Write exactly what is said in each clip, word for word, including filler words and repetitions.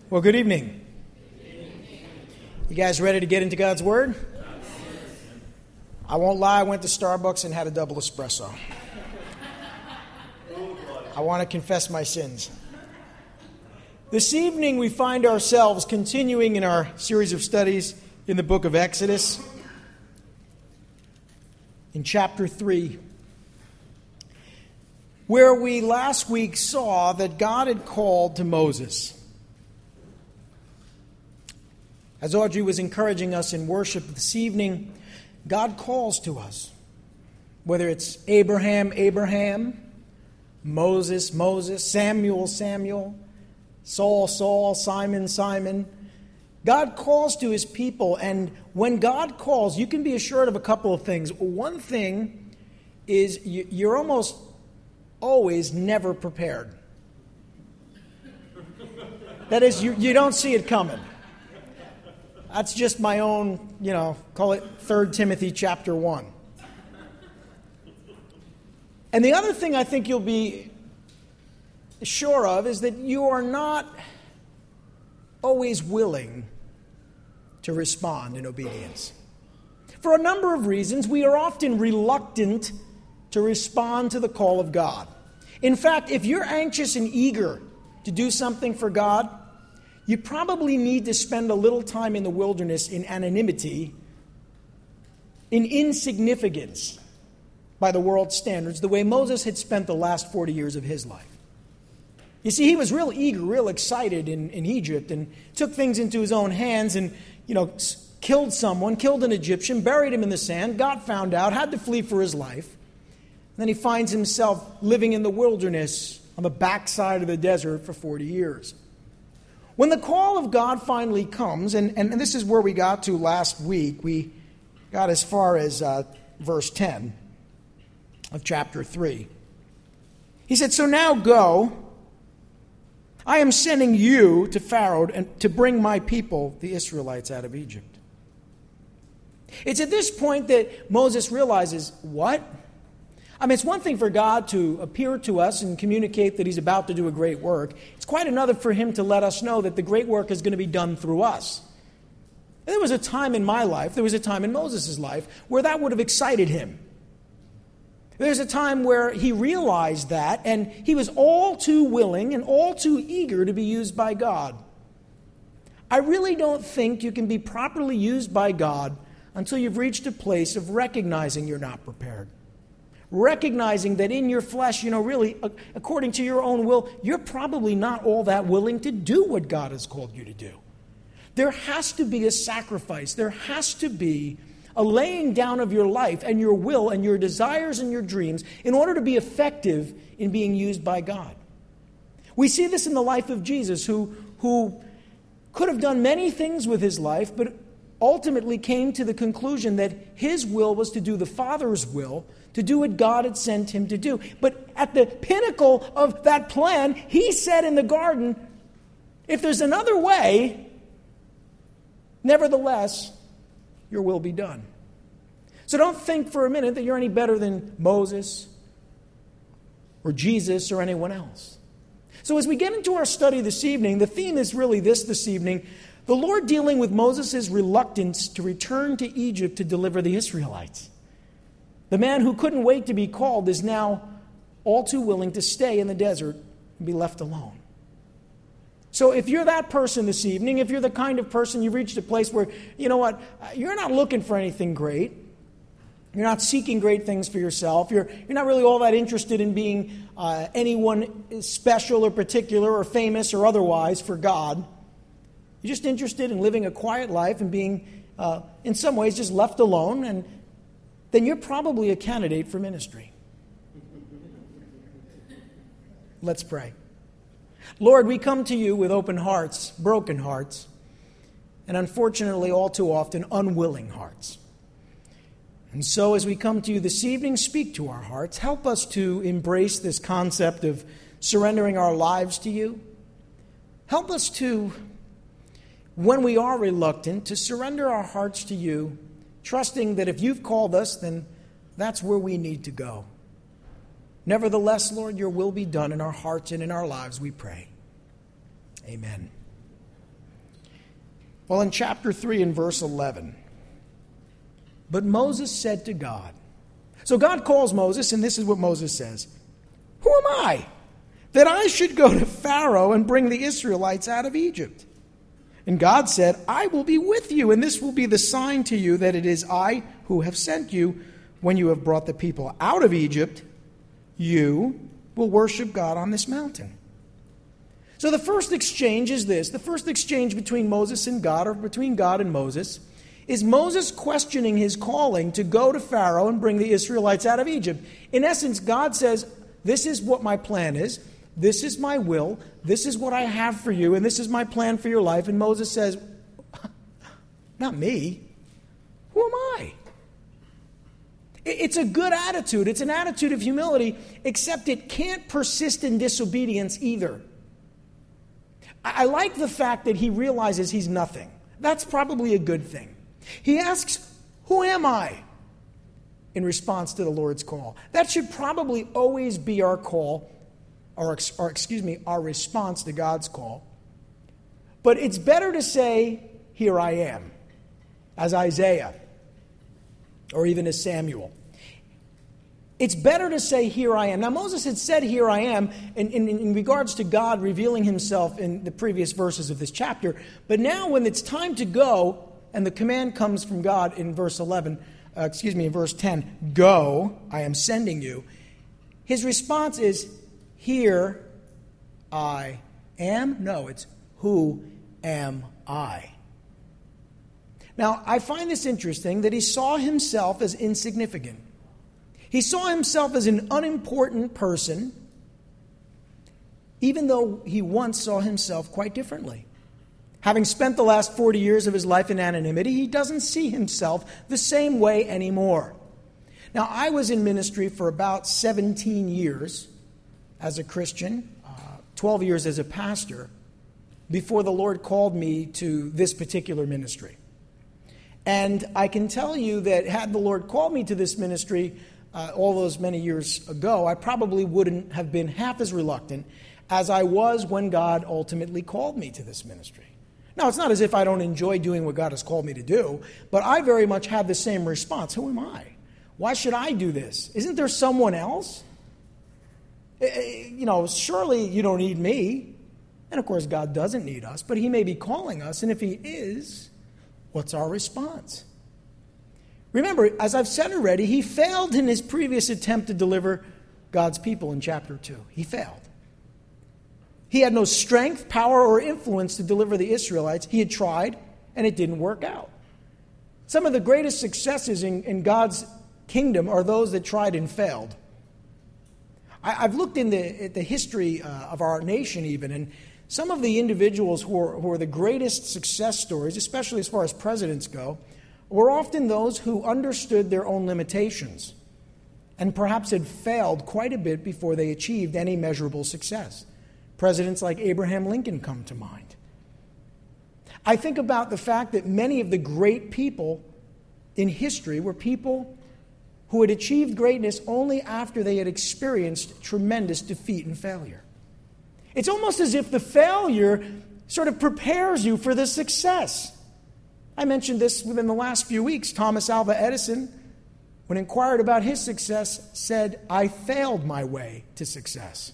Well, good evening. You guys ready to get into God's Word? I won't lie, I went to Starbucks and had a double espresso. I want to confess my sins. This evening we find ourselves continuing in our series of studies in the book of Exodus, in chapter three, where we last week saw that God had called to Moses. As Audrey was encouraging us in worship this evening, God calls to us. Whether it's Abraham, Abraham, Moses, Moses, Samuel, Samuel, Saul, Saul, Simon, Simon. God calls to his people, and when God calls, you can be assured of a couple of things. One thing is you're almost always never prepared. That is, you, you don't see it coming. That's just my own, you know, call it Third Timothy chapter one. And the other thing I think you'll be sure of is that you are not always willing to respond in obedience. For a number of reasons, we are often reluctant to respond to the call of God. In fact, if you're anxious and eager to do something for God, you probably need to spend a little time in the wilderness in anonymity, in insignificance by the world's standards, the way Moses had spent the last forty years of his life. You see, he was real eager, real excited in, in Egypt and took things into his own hands and, you know, killed someone, killed an Egyptian, buried him in the sand, got found out, had to flee for his life. And then he finds himself living in the wilderness on the backside of the desert for forty years. When the call of God finally comes, and, and, and this is where we got to last week, we got as far as uh, verse ten of chapter three. He said, "So now go, I am sending you to Pharaoh and to bring my people, the Israelites, out of Egypt." It's at this point that Moses realizes, what? I mean, it's one thing for God to appear to us and communicate that he's about to do a great work. It's quite another for him to let us know that the great work is going to be done through us. And there was a time in my life, there was a time in Moses' life, where that would have excited him. There's a time where he realized that, and he was all too willing and all too eager to be used by God. I really don't think you can be properly used by God until you've reached a place of recognizing you're not prepared. Recognizing that in your flesh, you know, really, according to your own will, you're probably not all that willing to do what God has called you to do. There has to be a sacrifice. There has to be a laying down of your life and your will and your desires and your dreams in order to be effective in being used by God. We see this in the life of Jesus, who, who could have done many things with his life, but ultimately came to the conclusion that his will was to do the Father's will, to do what God had sent him to do. But at the pinnacle of that plan, he said in the garden, if there's another way, nevertheless, your will be done. So don't think for a minute that you're any better than Moses or Jesus or anyone else. So as we get into our study this evening, the theme is really this this evening: the Lord dealing with Moses' reluctance to return to Egypt to deliver the Israelites. The man who couldn't wait to be called is now all too willing to stay in the desert and be left alone. So if you're that person this evening, if you're the kind of person you've reached a place where, you know what, you're not looking for anything great, you're not seeking great things for yourself, you're, you're not really all that interested in being uh, anyone special or particular or famous or otherwise for God, you're just interested in living a quiet life and being, uh, in some ways, just left alone, and then you're probably a candidate for ministry. Let's pray. Lord, we come to you with open hearts, broken hearts, and unfortunately, all too often, unwilling hearts. And so as we come to you this evening, speak to our hearts. Help us to embrace this concept of surrendering our lives to you. Help us to, when we are reluctant, to surrender our hearts to you, trusting that if you've called us, then that's where we need to go. Nevertheless, Lord, your will be done in our hearts and in our lives, we pray. Amen. Well, in chapter three and verse eleven, but Moses said to God, so God calls Moses, and this is what Moses says, who am I, that I should go to Pharaoh and bring the Israelites out of Egypt? And God said, I will be with you, and this will be the sign to you that it is I who have sent you. When you have brought the people out of Egypt, you will worship God on this mountain. So the first exchange is this. The first exchange between Moses and God, or between God and Moses, is Moses questioning his calling to go to Pharaoh and bring the Israelites out of Egypt. In essence, God says, this is what my plan is. This is my will. This is what I have for you, and this is my plan for your life. And Moses says, not me. Who am I? It's a good attitude. It's an attitude of humility, except it can't persist in disobedience either. I like the fact that he realizes he's nothing. That's probably a good thing. He asks, who am I? In response to the Lord's call. That should probably always be our call, or, or excuse me, our response to God's call. But it's better to say, here I am, as Isaiah, or even as Samuel. It's better to say, here I am. Now, Moses had said, here I am, in, in, in regards to God revealing himself in the previous verses of this chapter. But now when it's time to go, and the command comes from God in verse eleven, uh, excuse me, in verse ten, go, I am sending you. His response is, here I am. No, it's who am I? Now, I find this interesting that he saw himself as insignificant. He saw himself as an unimportant person, even though he once saw himself quite differently. Having spent the last forty years of his life in anonymity, he doesn't see himself the same way anymore. Now, I was in ministry for about seventeen years as a Christian, uh, twelve years as a pastor, before the Lord called me to this particular ministry. And I can tell you that had the Lord called me to this ministry uh, all those many years ago, I probably wouldn't have been half as reluctant as I was when God ultimately called me to this ministry. Now, it's not as if I don't enjoy doing what God has called me to do, but I very much have the same response. Who am I? Why should I do this? Isn't there someone else? You know, surely you don't need me. And of course, God doesn't need us, but he may be calling us. And if he is, what's our response? Remember, as I've said already, he failed in his previous attempt to deliver God's people in chapter two. He failed. He had no strength, power, or influence to deliver the Israelites. He had tried, and it didn't work out. Some of the greatest successes in, in God's kingdom are those that tried and failed. I, I've looked in the, at the history uh, of our nation even, and some of the individuals who are, who are the greatest success stories, especially as far as presidents go, were often those who understood their own limitations and perhaps had failed quite a bit before they achieved any measurable success. Presidents like Abraham Lincoln come to mind. I think about the fact that many of the great people in history were people who had achieved greatness only after they had experienced tremendous defeat and failure. It's almost as if the failure sort of prepares you for the success. I mentioned this within the last few weeks. Thomas Alva Edison, when inquired about his success, said, I failed my way to success.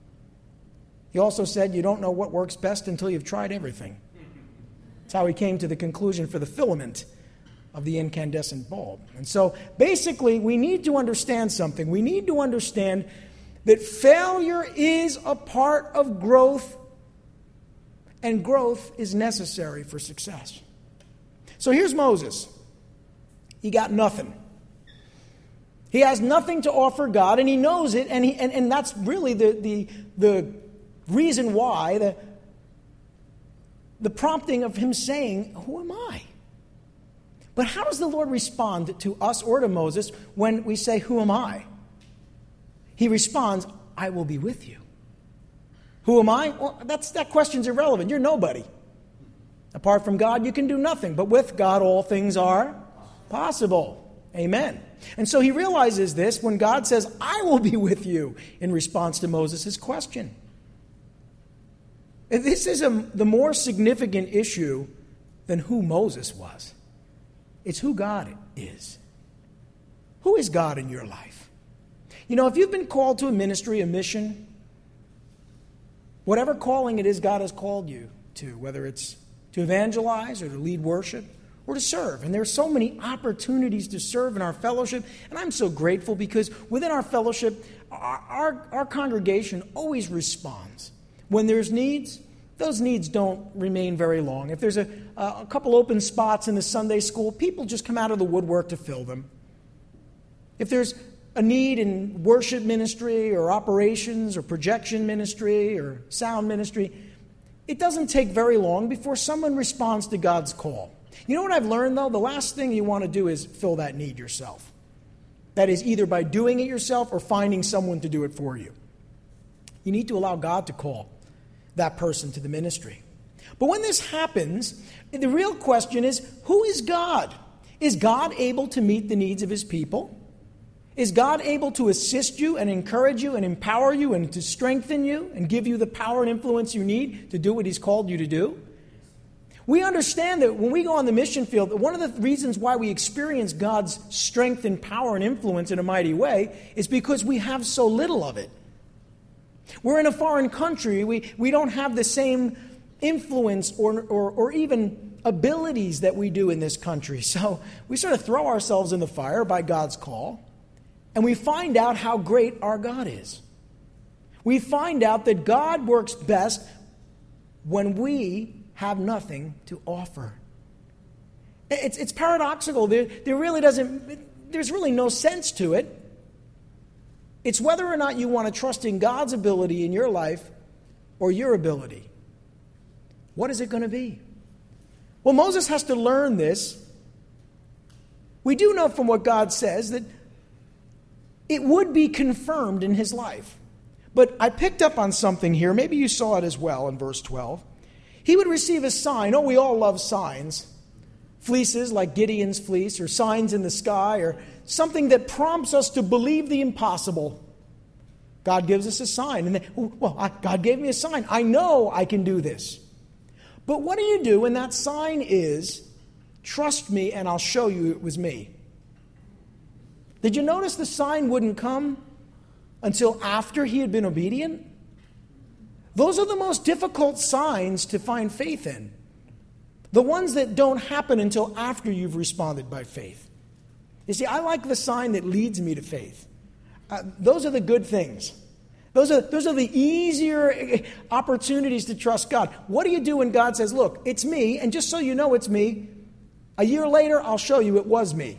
He also said, you don't know what works best until you've tried everything. That's how he came to the conclusion for the filament of the incandescent bulb. And so basically, we need to understand something. We need to understand that failure is a part of growth, and growth is necessary for success. So here's Moses. He got nothing. He has nothing to offer God, and he knows it, and he and, and that's really the, the, the reason why, the, the prompting of him saying, who am I? But how does the Lord respond to us or to Moses when we say, who am I? He responds, I will be with you. Who am I? Well, that's, that question's irrelevant. You're nobody. Apart from God, you can do nothing. But with God, all things are possible. Amen. And so he realizes this when God says, I will be with you, in response to Moses' question. And this is a, the more significant issue than who Moses was. It's who God is. Who is God in your life? You know, if you've been called to a ministry, a mission, whatever calling it is God has called you to, whether it's to evangelize or to lead worship or to serve. And there are so many opportunities to serve in our fellowship. And I'm so grateful because within our fellowship, our, our, our congregation always responds. When there's needs, those needs don't remain very long. If there's a, a couple open spots in the Sunday school, people just come out of the woodwork to fill them. If there's a need in worship ministry or operations or projection ministry or sound ministry, it doesn't take very long before someone responds to God's call. You know what I've learned, though? The last thing you want to do is fill that need yourself. That is either by doing it yourself or finding someone to do it for you. You need to allow God to call that person to the ministry. But when this happens, the real question is, who is God? Is God able to meet the needs of his people? Is God able to assist you and encourage you and empower you and to strengthen you and give you the power and influence you need to do what he's called you to do? We understand that when we go on the mission field, one of the reasons why we experience God's strength and power and influence in a mighty way is because we have so little of it. We're in a foreign country. We, we don't have the same influence or, or, or even abilities that we do in this country. So we sort of throw ourselves in the fire by God's call. And we find out how great our God is. We find out that God works best when we have nothing to offer. It's, it's paradoxical. There, there really doesn't, there's really no sense to it. It's whether or not you want to trust in God's ability in your life or your ability. What is it going to be? Well, Moses has to learn this. We do know from what God says that it would be confirmed in his life. But I picked up on something here. Maybe you saw it as well in verse twelve. He would receive a sign. Oh, we all love signs. Fleeces like Gideon's fleece, or signs in the sky, or something that prompts us to believe the impossible. God gives us a sign. And then, well, I, God gave me a sign. I know I can do this. But what do you do when that sign is, trust me and I'll show you it was me? Did you notice the sign wouldn't come until after he had been obedient? Those are the most difficult signs to find faith in. The ones that don't happen until after you've responded by faith. You see, I like the sign that leads me to faith. Uh, those are the good things. Those are, those are the easier opportunities to trust God. What do you do when God says, look, it's me, and just so you know it's me, a year later I'll show you it was me.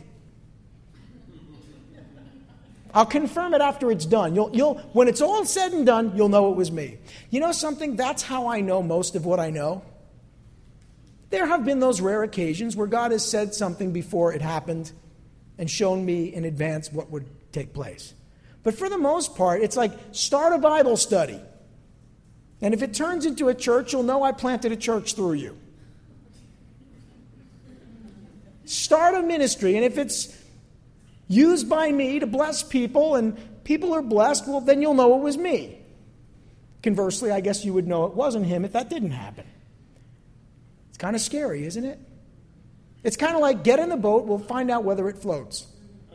I'll confirm it after it's done. You'll, you'll, when it's all said and done, you'll know it was me. You know something? That's how I know most of what I know. There have been those rare occasions where God has said something before it happened and shown me in advance what would take place. But for the most part, it's like start a Bible study. And if it turns into a church, you'll know I planted a church through you. Start a ministry, and if it's used by me to bless people, and people are blessed, well, then you'll know it was me. Conversely, I guess you would know it wasn't him if that didn't happen. It's kind of scary, isn't it? It's kind of like get in the boat, we'll find out whether it floats.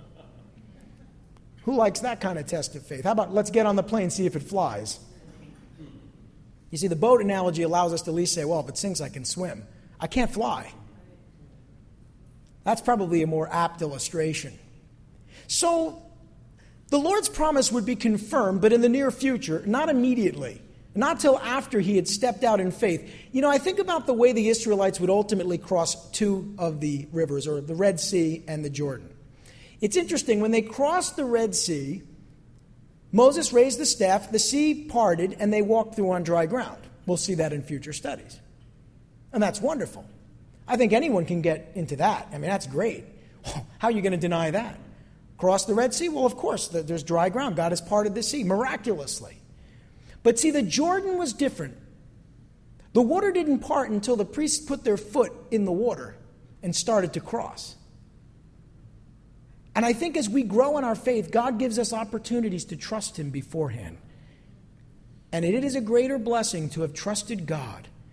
Who likes that kind of test of faith? How about let's get on the plane, see if it flies? You see, the boat analogy allows us to at least say, well, if it sinks, I can swim. I can't fly. That's probably a more apt illustration. So, the Lord's promise would be confirmed, but in the near future, not immediately, not till after he had stepped out in faith. You know, I think about the way the Israelites would ultimately cross two of the rivers, or the Red Sea and the Jordan. It's interesting, when they crossed the Red Sea, Moses raised the staff, the sea parted, and they walked through on dry ground. We'll see that in future studies. And that's wonderful. I think anyone can get into that. I mean, that's great. How are you going to deny that? Cross the Red Sea? Well, of course, there's dry ground. God has parted the sea miraculously. But see, the Jordan was different. The water didn't part until the priests put their foot in the water and started to cross. And I think as we grow in our faith, God gives us opportunities to trust him beforehand. And it is a greater blessing to have trusted God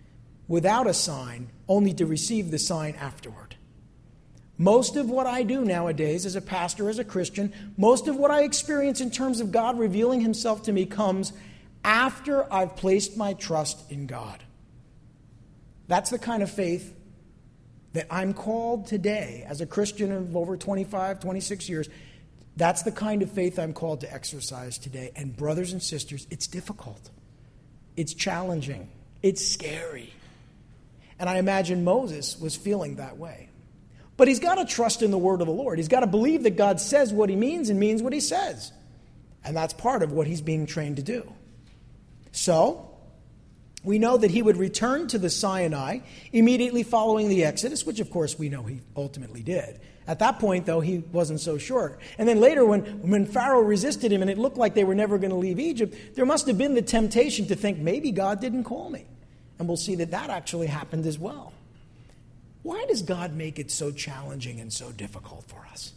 without a sign, only to receive the sign afterward. Most of what I do nowadays as a pastor, as a Christian, most of what I experience in terms of God revealing himself to me comes after I've placed my trust in God. That's the kind of faith that I'm called today as a Christian of over twenty-five, twenty-six years. That's the kind of faith I'm called to exercise today. And brothers and sisters, it's difficult. It's challenging. It's scary. And I imagine Moses was feeling that way. But he's got to trust in the word of the Lord. He's got to believe that God says what he means and means what he says. And that's part of what he's being trained to do. So, we know that he would return to the Sinai immediately following the Exodus, which of course we know he ultimately did. At that point, though, he wasn't so sure. And then later, when, when Pharaoh resisted him and it looked like they were never going to leave Egypt, there must have been the temptation to think, maybe God didn't call me. And we'll see that that actually happened as well. Why does God make it so challenging and so difficult for us?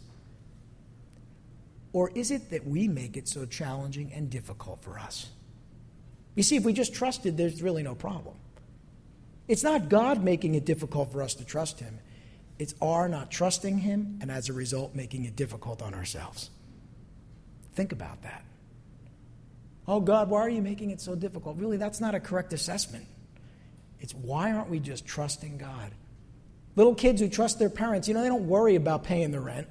Or is it that we make it so challenging and difficult for us? You see, if we just trusted, there's really no problem. It's not God making it difficult for us to trust him. It's our not trusting him, and as a result, making it difficult on ourselves. Think about that. Oh, God, why are you making it so difficult? Really, that's not a correct assessment. It's why aren't we just trusting God? Little kids who trust their parents, you know, they don't worry about paying the rent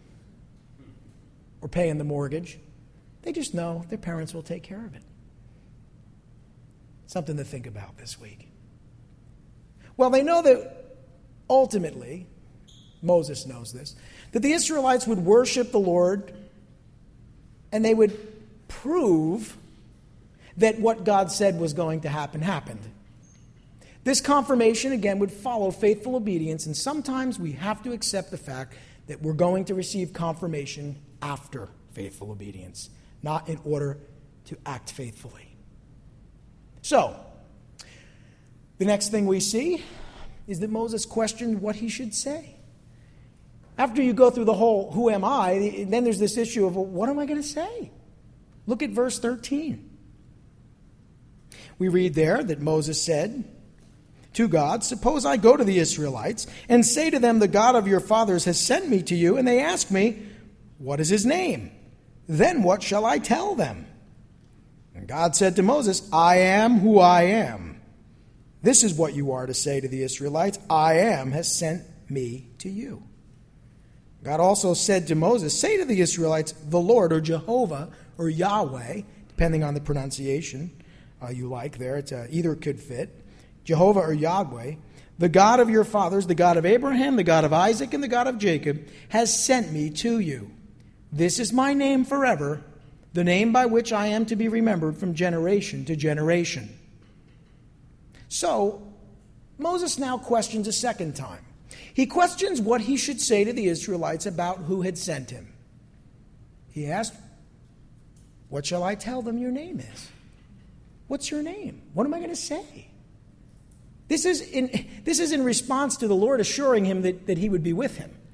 or paying the mortgage. They just know their parents will take care of it. Something to think about this week. Well, they know that ultimately, Moses knows this, that the Israelites would worship the Lord and they would prove that what God said was going to happen happened. This confirmation, again, would follow faithful obedience, and sometimes we have to accept the fact that we're going to receive confirmation after faithful obedience, not in order to act faithfully. So, the next thing we see is that Moses questioned what he should say. After you go through the whole, who am I, then there's this issue of, well, what am I going to say? Look at verse thirteen. We read there that Moses said to God, suppose I go to the Israelites and say to them, the God of your fathers has sent me to you, and they ask me, what is his name? Then what shall I tell them? And God said to Moses, I am who I am. This is what you are to say to the Israelites, I am has sent me to you. God also said to Moses, say to the Israelites, the Lord, or Jehovah, or Yahweh, depending on the pronunciation uh, you like there, it's, uh, either could fit, Jehovah or Yahweh, the God of your fathers, the God of Abraham, the God of Isaac, and the God of Jacob, has sent me to you. This is my name forever, the name by which I am to be remembered from generation to generation. So, Moses now questions a second time. He questions what he should say to the Israelites about who had sent him. He asked, what shall I tell them your name is? What's your name? What am I going to say? This is in, this is in response to the Lord assuring him that, that he would be with him.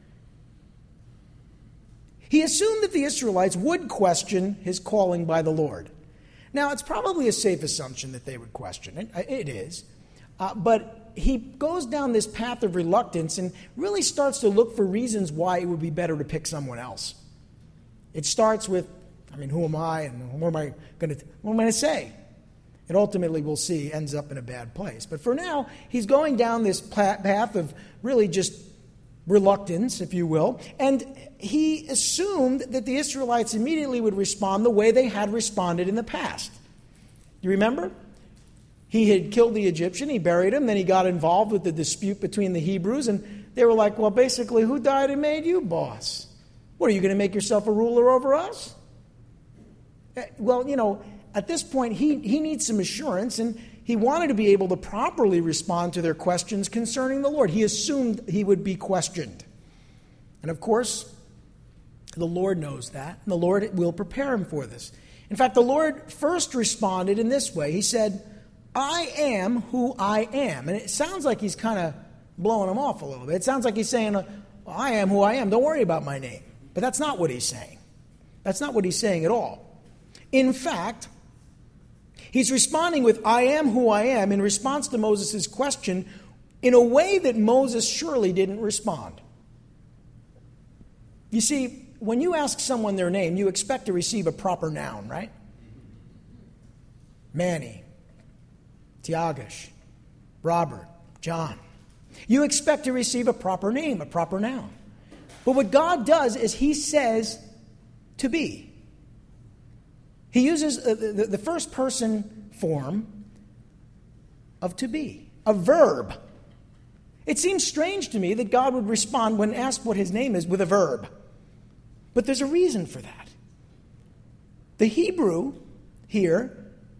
He assumed that the Israelites would question his calling by the Lord. Now, it's probably a safe assumption that they would question it. It is. Uh, but he goes down this path of reluctance and really starts to look for reasons why it would be better to pick someone else. It starts with, I mean, who am I and what am I going to what am I going to say? It ultimately, we'll see, ends up in a bad place. But for now, he's going down this path of really just reluctance, if you will, and he assumed that the Israelites immediately would respond the way they had responded in the past. You remember? He had killed the Egyptian, he buried him, then he got involved with the dispute between the Hebrews, and they were like, well, basically, who died and made you boss? What, are you going to make yourself a ruler over us? Well, you know, at this point, he, he needs some assurance, and he wanted to be able to properly respond to their questions concerning the Lord. He assumed he would be questioned. And of course, the Lord knows that, and the Lord will prepare him for this. In fact, the Lord first responded in this way. He said, I am who I am. And it sounds like he's kind of blowing him off a little bit. It sounds like he's saying, well, I am who I am. Don't worry about my name. But that's not what he's saying. That's not what he's saying at all. In fact, He's responding with, I am who I am, in response to Moses' question in a way that Moses surely didn't respond. You see, when you ask someone their name, you expect to receive a proper noun, right? Manny, Tiagish, Robert, John. You expect to receive a proper name, a proper noun. But what God does is he says to be. He uses the, the first person form of to be, a verb. It seems strange to me that God would respond when asked what his name is with a verb. But there's a reason for that. The Hebrew here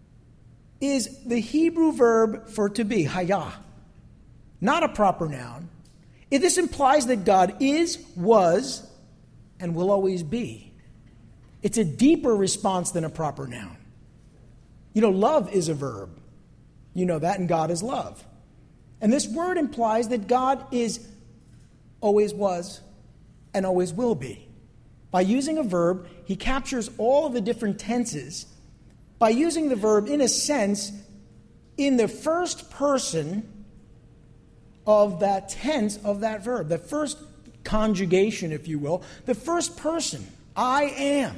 is the Hebrew verb for to be, hayah, not a proper noun. This implies that God is, was, and will always be. It's a deeper response than a proper noun. You know, love is a verb. You know that, and God is love. And this word implies that God is, always was, and always will be. By using a verb, he captures all of the different tenses. By using the verb, in a sense, in the first person of that tense of that verb, the first conjugation, if you will, the first person, I am.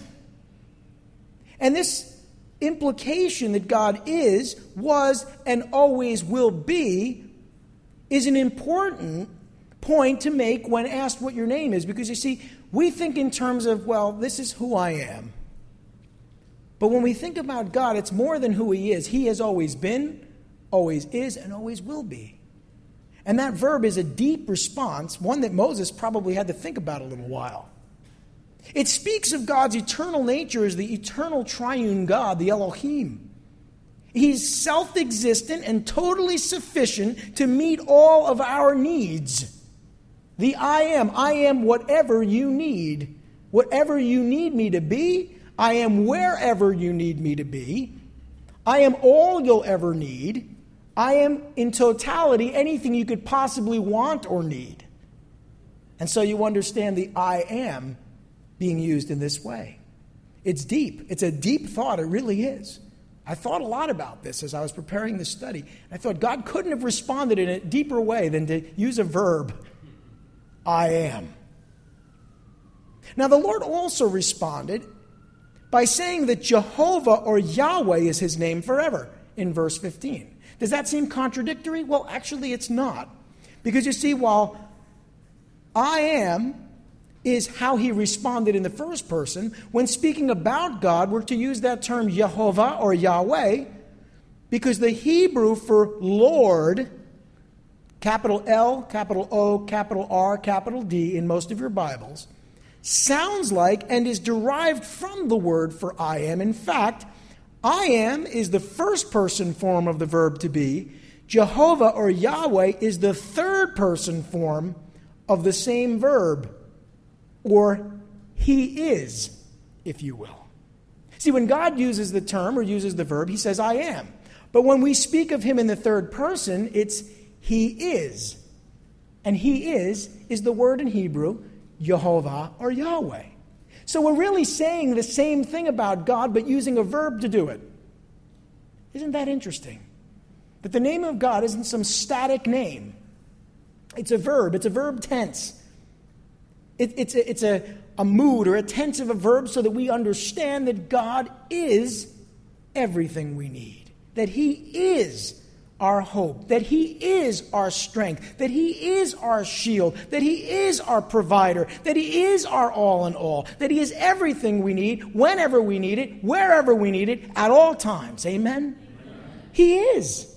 And this implication that God is, was, and always will be is an important point to make when asked what your name is. Because you see, we think in terms of, well, this is who I am. But when we think about God, it's more than who he is. He has always been, always is, and always will be. And that verb is a deep response, one that Moses probably had to think about a little while. It speaks of God's eternal nature as the eternal triune God, the Elohim. He's self-existent and totally sufficient to meet all of our needs. The I am. I am whatever you need. Whatever you need me to be, I am wherever you need me to be. I am all you'll ever need. I am, in totality, anything you could possibly want or need. And so you understand the I am being used in this way. It's deep. It's a deep thought. It really is. I thought a lot about this as I was preparing this study. I thought God couldn't have responded in a deeper way than to use a verb, I am. Now, the Lord also responded by saying that Jehovah or Yahweh is his name forever in verse fifteen. Does that seem contradictory? Well, actually, it's not. Because you see, while I am is how he responded in the first person, when speaking about God, we're to use that term Jehovah or Yahweh, because the Hebrew for Lord, capital L, capital O, capital R, capital D in most of your Bibles, sounds like and is derived from the word for I am. In fact, I am is the first person form of the verb to be. Jehovah or Yahweh is the third person form of the same verb, or he is, if you will. See, when God uses the term or uses the verb, he says, I am. But when we speak of him in the third person, it's he is. And he is is the word in Hebrew, Jehovah or Yahweh. So we're really saying the same thing about God, but using a verb to do it. Isn't that interesting? That the name of God isn't some static name. It's a verb. It's a verb tense. It, it's a, it's a, a mood or a tense of a verb so that we understand that God is everything we need. That he is our hope, that he is our strength, that he is our shield, that he is our provider, that he is our all in all, that he is everything we need, whenever we need it, wherever we need it, at all times. Amen? Amen. He is.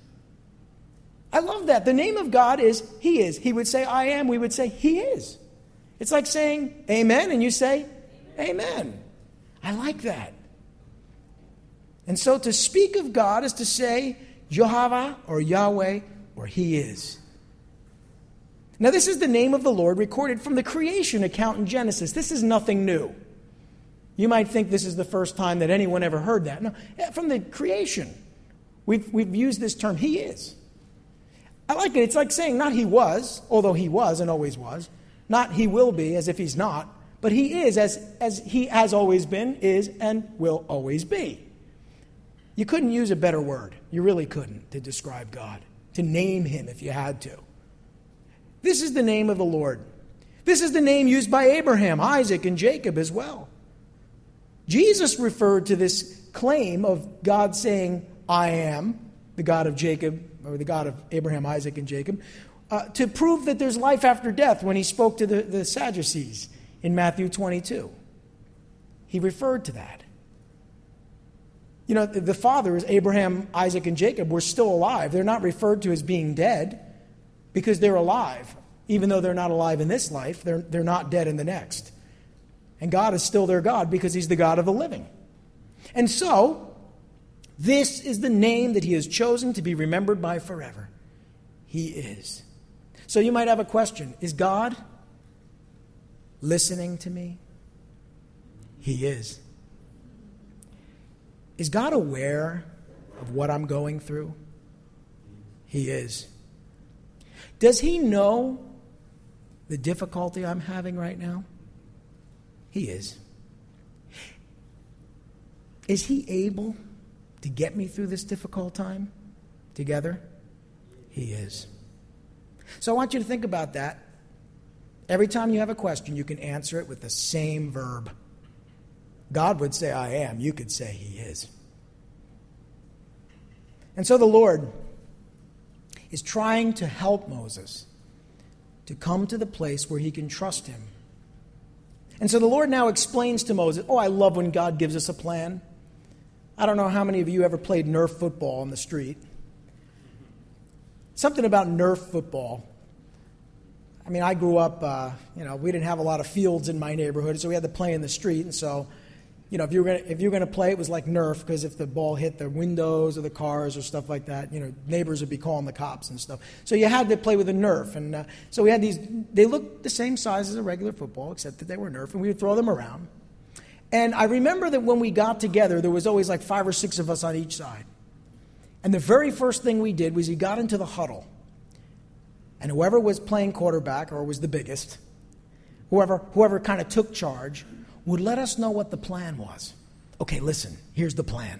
I love that. The name of God is he is. He would say, I am. We would say, he is. It's like saying amen, and you say amen. Amen. I like that. And so to speak of God is to say Jehovah or Yahweh or he is. Now this is the name of the Lord recorded from the creation account in Genesis. This is nothing new. You might think this is the first time that anyone ever heard that. No, from the creation. We've, we've used this term, he is. I like it. It's like saying not he was, although he was and always was. Not he will be, as if he's not. But he is, as, as he has always been, is, and will always be. You couldn't use a better word. You really couldn't to describe God, to name him if you had to. This is the name of the Lord. This is the name used by Abraham, Isaac, and Jacob as well. Jesus referred to this claim of God saying, I am, the God of Jacob, or the God of Abraham, Isaac, and Jacob, uh, to prove that there's life after death when he spoke to the, the Sadducees in Matthew twenty-two. He referred to that. You know, the fathers, Abraham, Isaac, and Jacob, were still alive. They're not referred to as being dead because they're alive. Even though they're not alive in this life, they're, they're not dead in the next. And God is still their God because he's the God of the living. And so, this is the name that he has chosen to be remembered by forever. He is. So you might have a question. Is God listening to me? He is. Is God aware of what I'm going through? He is. Does he know the difficulty I'm having right now? He is. Is he able to get me through this difficult time together? He is. So I want you to think about that. Every time you have a question, you can answer it with the same verb. God would say, I am. You could say, he is. And so the Lord is trying to help Moses to come to the place where he can trust him. And so the Lord now explains to Moses, oh, I love when God gives us a plan. I don't know how many of you ever played Nerf football on the street. Something about Nerf football. I mean, I grew up, uh, you know, we didn't have a lot of fields in my neighborhood, so we had to play in the street. And so, you know, if you were gonna, if you were going to play, it was like Nerf, because if the ball hit the windows or the cars or stuff like that, you know, neighbors would be calling the cops and stuff. So you had to play with a Nerf. And uh, so we had these, they looked the same size as a regular football, except that they were Nerf, and we would throw them around. And I remember that when we got together, there was always like five or six of us on each side. And the very first thing we did was we got into the huddle. And whoever was playing quarterback, or was the biggest, whoever whoever kind of took charge, would let us know what the plan was. Okay, listen, here's the plan.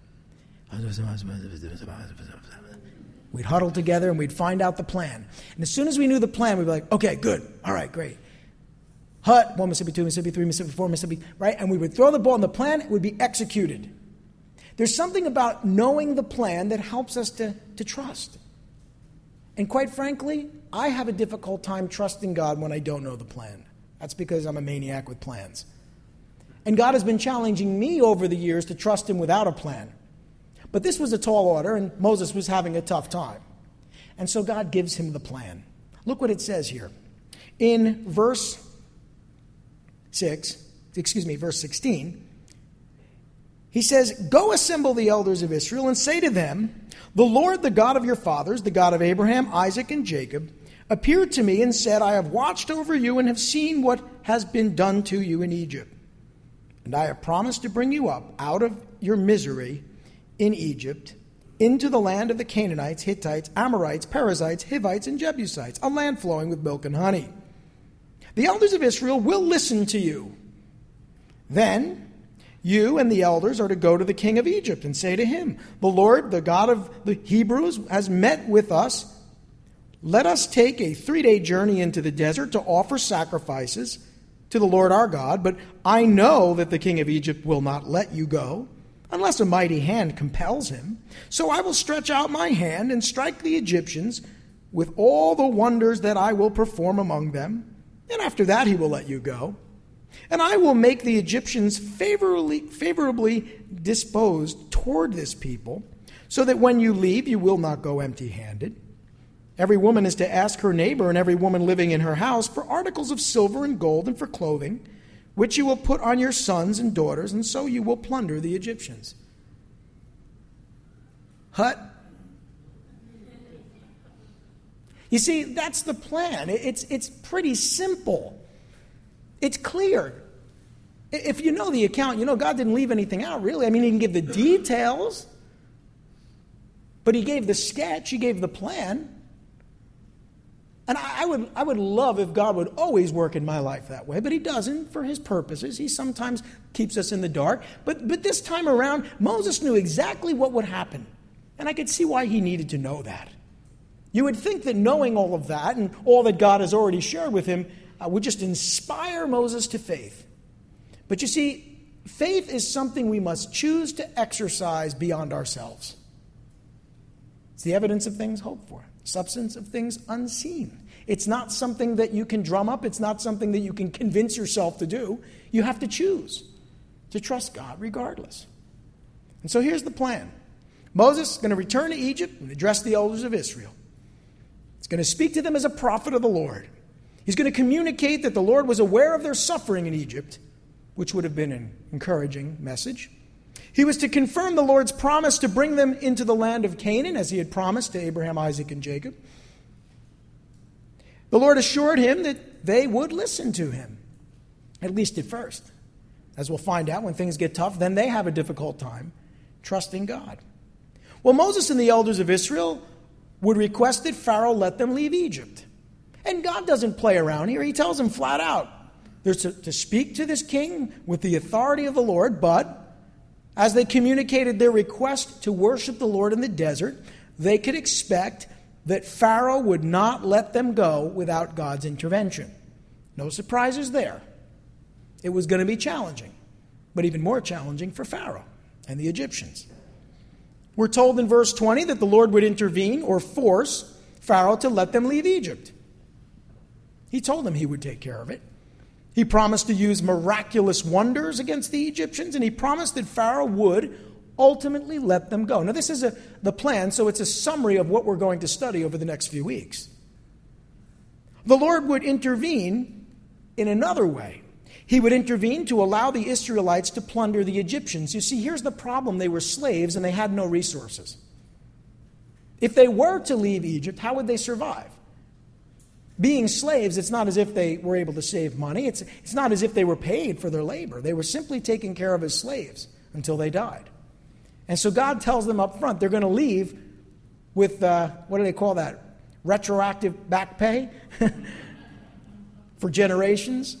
We'd huddle together and we'd find out the plan. And as soon as we knew the plan, we'd be like, okay, good, all right, great. Hut, one Mississippi, two Mississippi, three Mississippi, four Mississippi, right? And we would throw the ball, and the plan would be executed. There's something about knowing the plan that helps us to, to trust. And quite frankly, I have a difficult time trusting God when I don't know the plan. That's because I'm a maniac with plans. And God has been challenging me over the years to trust him without a plan. But this was a tall order, and Moses was having a tough time. And so God gives him the plan. Look what it says here. In verse six, excuse me, verse sixteen, he says, go assemble the elders of Israel and say to them, the Lord, the God of your fathers, the God of Abraham, Isaac, and Jacob, appeared to me and said, I have watched over you and have seen what has been done to you in Egypt. And I have promised to bring you up out of your misery in Egypt into the land of the Canaanites, Hittites, Amorites, Perizzites, Hivites, and Jebusites, a land flowing with milk and honey. The elders of Israel will listen to you. Then you and the elders are to go to the king of Egypt and say to him, the Lord, the God of the Hebrews, has met with us. Let us take a three-day journey into the desert to offer sacrifices to the Lord our God. But I know that the king of Egypt will not let you go unless a mighty hand compels him. So I will stretch out my hand and strike the Egyptians with all the wonders that I will perform among them. And after that he will let you go. And I will make the Egyptians favorably, favorably disposed toward this people, so that when you leave, you will not go empty-handed. Every woman is to ask her neighbor and every woman living in her house for articles of silver and gold and for clothing, which you will put on your sons and daughters, and so you will plunder the Egyptians. Hut. You see, that's the plan. It's, it's pretty simple. It's clear. If you know the account, you know God didn't leave anything out, really. I mean, he didn't give the details, but he gave the sketch, he gave the plan. And I, I would I would love if God would always work in my life that way, but he doesn't for his purposes. He sometimes keeps us in the dark. But, but this time around, Moses knew exactly what would happen. And I could see why he needed to know that. You would think that knowing all of that and all that God has already shared with him uh, would just inspire Moses to faith. But you see, faith is something we must choose to exercise beyond ourselves. It's the evidence of things hoped for, substance of things unseen. It's not something that you can drum up. It's not something that you can convince yourself to do. You have to choose to trust God regardless. And so here's the plan. Moses is going to return to Egypt and address the elders of Israel. He's going to speak to them as a prophet of the Lord. He's going to communicate that the Lord was aware of their suffering in Egypt, which would have been an encouraging message. He was to confirm the Lord's promise to bring them into the land of Canaan, as he had promised to Abraham, Isaac, and Jacob. The Lord assured him that they would listen to him, at least at first. As we'll find out, when things get tough, then they have a difficult time trusting God. Well, Moses and the elders of Israel would request that Pharaoh let them leave Egypt. And God doesn't play around here. He tells them flat out, they're to, to speak to this king with the authority of the Lord, but as they communicated their request to worship the Lord in the desert, they could expect that Pharaoh would not let them go without God's intervention. No surprises there. It was going to be challenging, but even more challenging for Pharaoh and the Egyptians. We're told in verse twenty that the Lord would intervene or force Pharaoh to let them leave Egypt. He told them he would take care of it. He promised to use miraculous wonders against the Egyptians, and he promised that Pharaoh would ultimately let them go. Now, this is a, the plan, so it's a summary of what we're going to study over the next few weeks. The Lord would intervene in another way. He would intervene to allow the Israelites to plunder the Egyptians. You see, here's the problem. They were slaves and they had no resources. If they were to leave Egypt, how would they survive? Being slaves, it's not as if they were able to save money. It's, it's not as if they were paid for their labor. They were simply taken care of as slaves until they died. And so God tells them up front they're going to leave with, uh, what do they call that? Retroactive back pay for generations.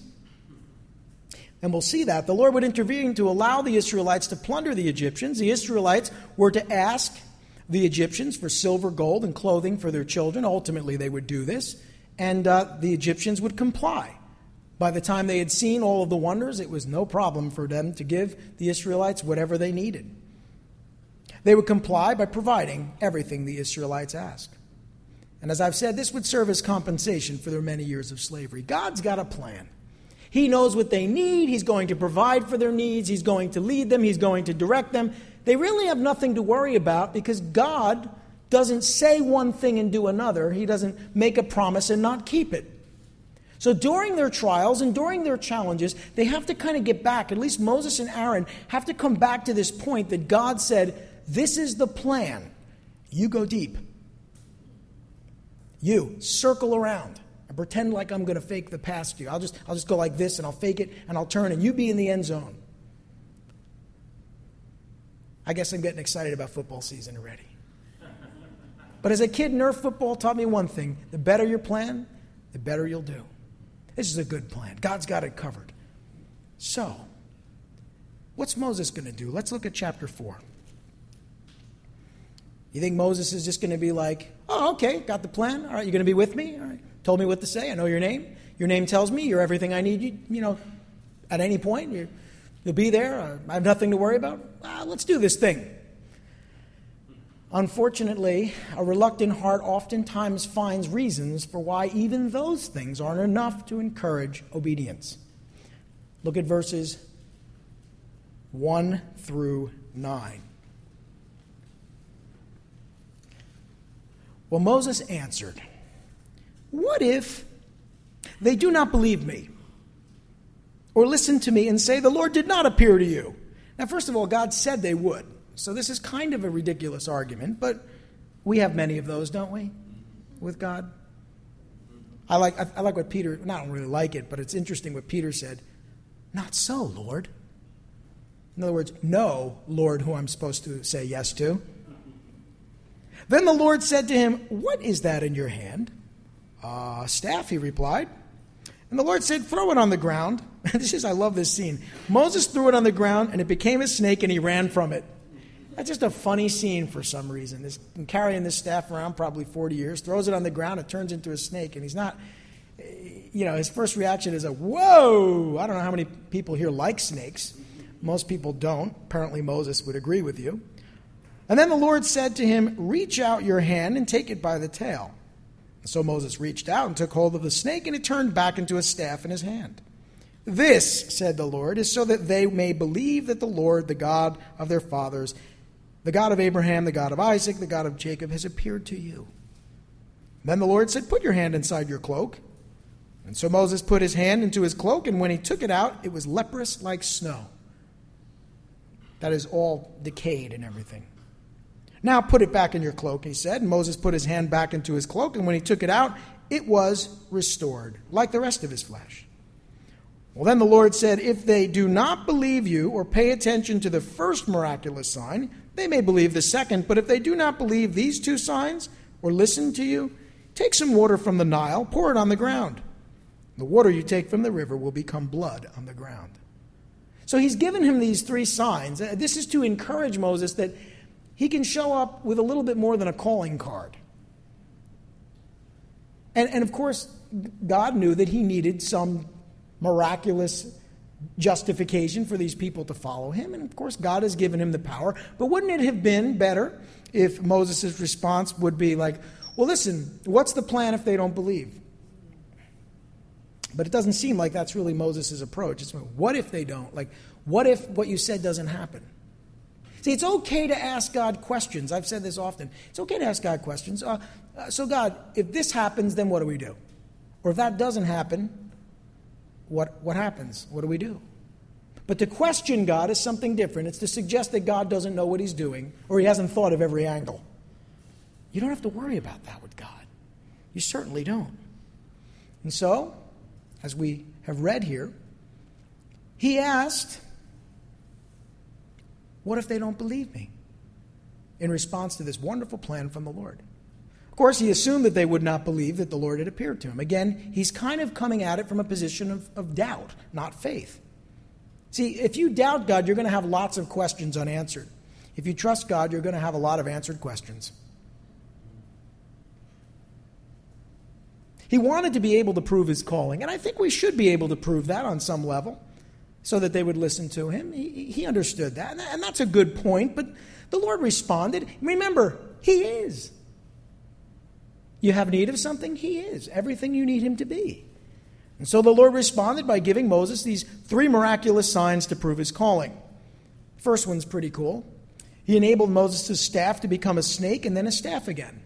And we'll see that. The Lord would intervene to allow the Israelites to plunder the Egyptians. The Israelites were to ask the Egyptians for silver, gold, and clothing for their children. Ultimately, they would do this. And uh, the Egyptians would comply. By the time they had seen all of the wonders, it was no problem for them to give the Israelites whatever they needed. They would comply by providing everything the Israelites asked. And as I've said, this would serve as compensation for their many years of slavery. God's got a plan. He knows what they need. He's going to provide for their needs. He's going to lead them. He's going to direct them. They really have nothing to worry about because God doesn't say one thing and do another. He doesn't make a promise and not keep it. So during their trials and during their challenges, they have to kind of get back. At least Moses and Aaron have to come back to this point that God said, this is the plan. You go deep. You circle around and pretend like I'm going to fake the pass to you. I'll just, I'll just go like this and I'll fake it and I'll turn and you be in the end zone. I guess I'm getting excited about football season already. But as a kid, Nerf football taught me one thing. The better your plan, the better you'll do. This is a good plan. God's got it covered. So, what's Moses going to do? Let's look at chapter four. You think Moses is just going to be like, oh, okay, got the plan. All right, you're going to be with me? All right, told me what to say. I know your name. Your name tells me you're everything I need. You, you know, at any point, you're, you'll be there. I have nothing to worry about. Ah, let's do this thing. Unfortunately, a reluctant heart oftentimes finds reasons for why even those things aren't enough to encourage obedience. Look at verses one through nine. Well, Moses answered, "What if they do not believe me or listen to me and say, 'The Lord did not appear to you'?" Now, first of all, God said they would. So this is kind of a ridiculous argument, but we have many of those, don't we, with God? I like I, I like what Peter, I don't really like it, but it's interesting what Peter said. "Not so, Lord." In other words, no, Lord, who I'm supposed to say yes to. Then the Lord said to him, "What is that in your hand?" Uh, staff, he replied. And the Lord said, throw it on the ground. This is, I love this scene. Moses threw it on the ground, and it became a snake, and he ran from it. That's just a funny scene for some reason. This, carrying this staff around probably forty years, throws it on the ground, it turns into a snake, and he's not, you know, his first reaction is a, whoa! I don't know how many people here like snakes. Most people don't. Apparently Moses would agree with you. And then the Lord said to him, reach out your hand and take it by the tail. So Moses reached out and took hold of the snake, and it turned back into a staff in his hand. This, said the Lord, is so that they may believe that the Lord, the God of their fathers, the God of Abraham, the God of Isaac, the God of Jacob, has appeared to you. Then the Lord said, put your hand inside your cloak. And so Moses put his hand into his cloak, and when he took it out, it was leprous like snow. That is all decayed and everything. Now put it back in your cloak, he said. And Moses put his hand back into his cloak, and when he took it out, it was restored, like the rest of his flesh. Well, then the Lord said, if they do not believe you or pay attention to the first miraculous sign, they may believe the second. But if they do not believe these two signs or listen to you, take some water from the Nile, pour it on the ground. The water you take from the river will become blood on the ground. So he's given him these three signs. This is to encourage Moses that he can show up with a little bit more than a calling card. And, and of course, God knew that he needed some miraculous justification for these people to follow him. And of course, God has given him the power. But wouldn't it have been better if Moses' response would be like, well, listen, what's the plan if they don't believe? But it doesn't seem like that's really Moses' approach. It's what if they don't? Like, what if what you said doesn't happen? See, it's okay to ask God questions. I've said this often. It's okay to ask God questions. Uh, uh, so God, if this happens, then what do we do? Or if that doesn't happen, what, what happens? What do we do? But to question God is something different. It's to suggest that God doesn't know what he's doing, or he hasn't thought of every angle. You don't have to worry about that with God. You certainly don't. And so, as we have read here, he asked, what if they don't believe me? In response to this wonderful plan from the Lord. Of course, he assumed that they would not believe that the Lord had appeared to him. Again, he's kind of coming at it from a position of, of doubt, not faith. See, if you doubt God, you're going to have lots of questions unanswered. If you trust God, you're going to have a lot of answered questions. He wanted to be able to prove his calling, and I think we should be able to prove that on some level so that they would listen to him. He, he understood that, and that's a good point, but the Lord responded. Remember, he is. You have need of something? He is. Everything you need him to be. And so the Lord responded by giving Moses these three miraculous signs to prove his calling. First one's pretty cool. He enabled Moses' staff to become a snake and then a staff again.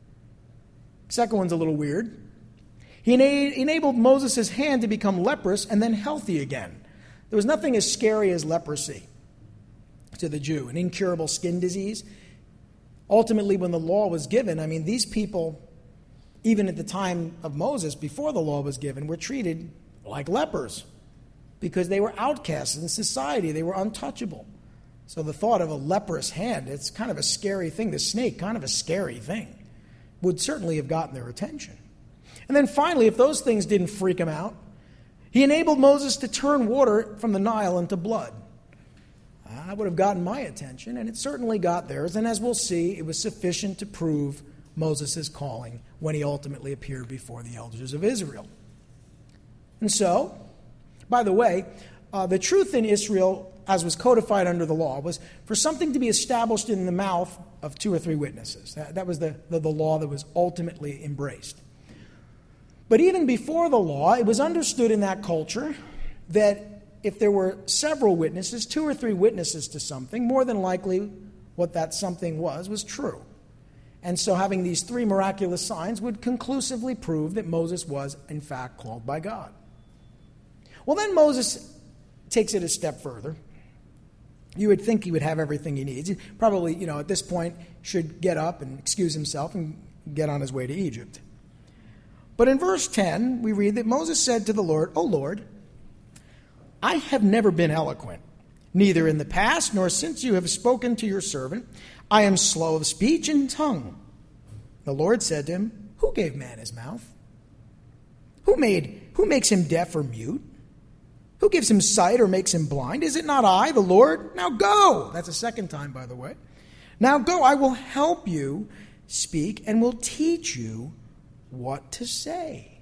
Second one's a little weird. He enabled Moses' hand to become leprous and then healthy again. There was nothing as scary as leprosy to the Jew, an incurable skin disease. Ultimately, when the law was given, I mean, these people, even at the time of Moses, before the law was given, were treated like lepers because they were outcasts in society. They were untouchable. So the thought of a leprous hand, it's kind of a scary thing. The snake, kind of a scary thing, would certainly have gotten their attention. And then finally, if those things didn't freak him out, he enabled Moses to turn water from the Nile into blood. That would have gotten my attention, and it certainly got theirs. And as we'll see, it was sufficient to prove Moses' calling when he ultimately appeared before the elders of Israel. And so, by the way, uh, the truth in Israel, as was codified under the law, was for something to be established in the mouth of two or three witnesses. That, that was the, the, the law that was ultimately embraced. But even before the law, it was understood in that culture that if there were several witnesses, two or three witnesses to something, more than likely what that something was was true. And so having these three miraculous signs would conclusively prove that Moses was, in fact, called by God. Well, then Moses takes it a step further. You would think he would have everything he needs. He probably, you know, at this point should get up and excuse himself and get on his way to Egypt. But in verse ten, we read that Moses said to the Lord, "O Lord, I have never been eloquent, neither in the past nor since you have spoken to your servant. I am slow of speech and tongue." The Lord said to him, "Who gave man his mouth? Who made, who makes him deaf or mute? Who gives him sight or makes him blind? Is it not I, the Lord? Now go. That's a second time, by the way. Now go, I will help you speak and will teach you what to say.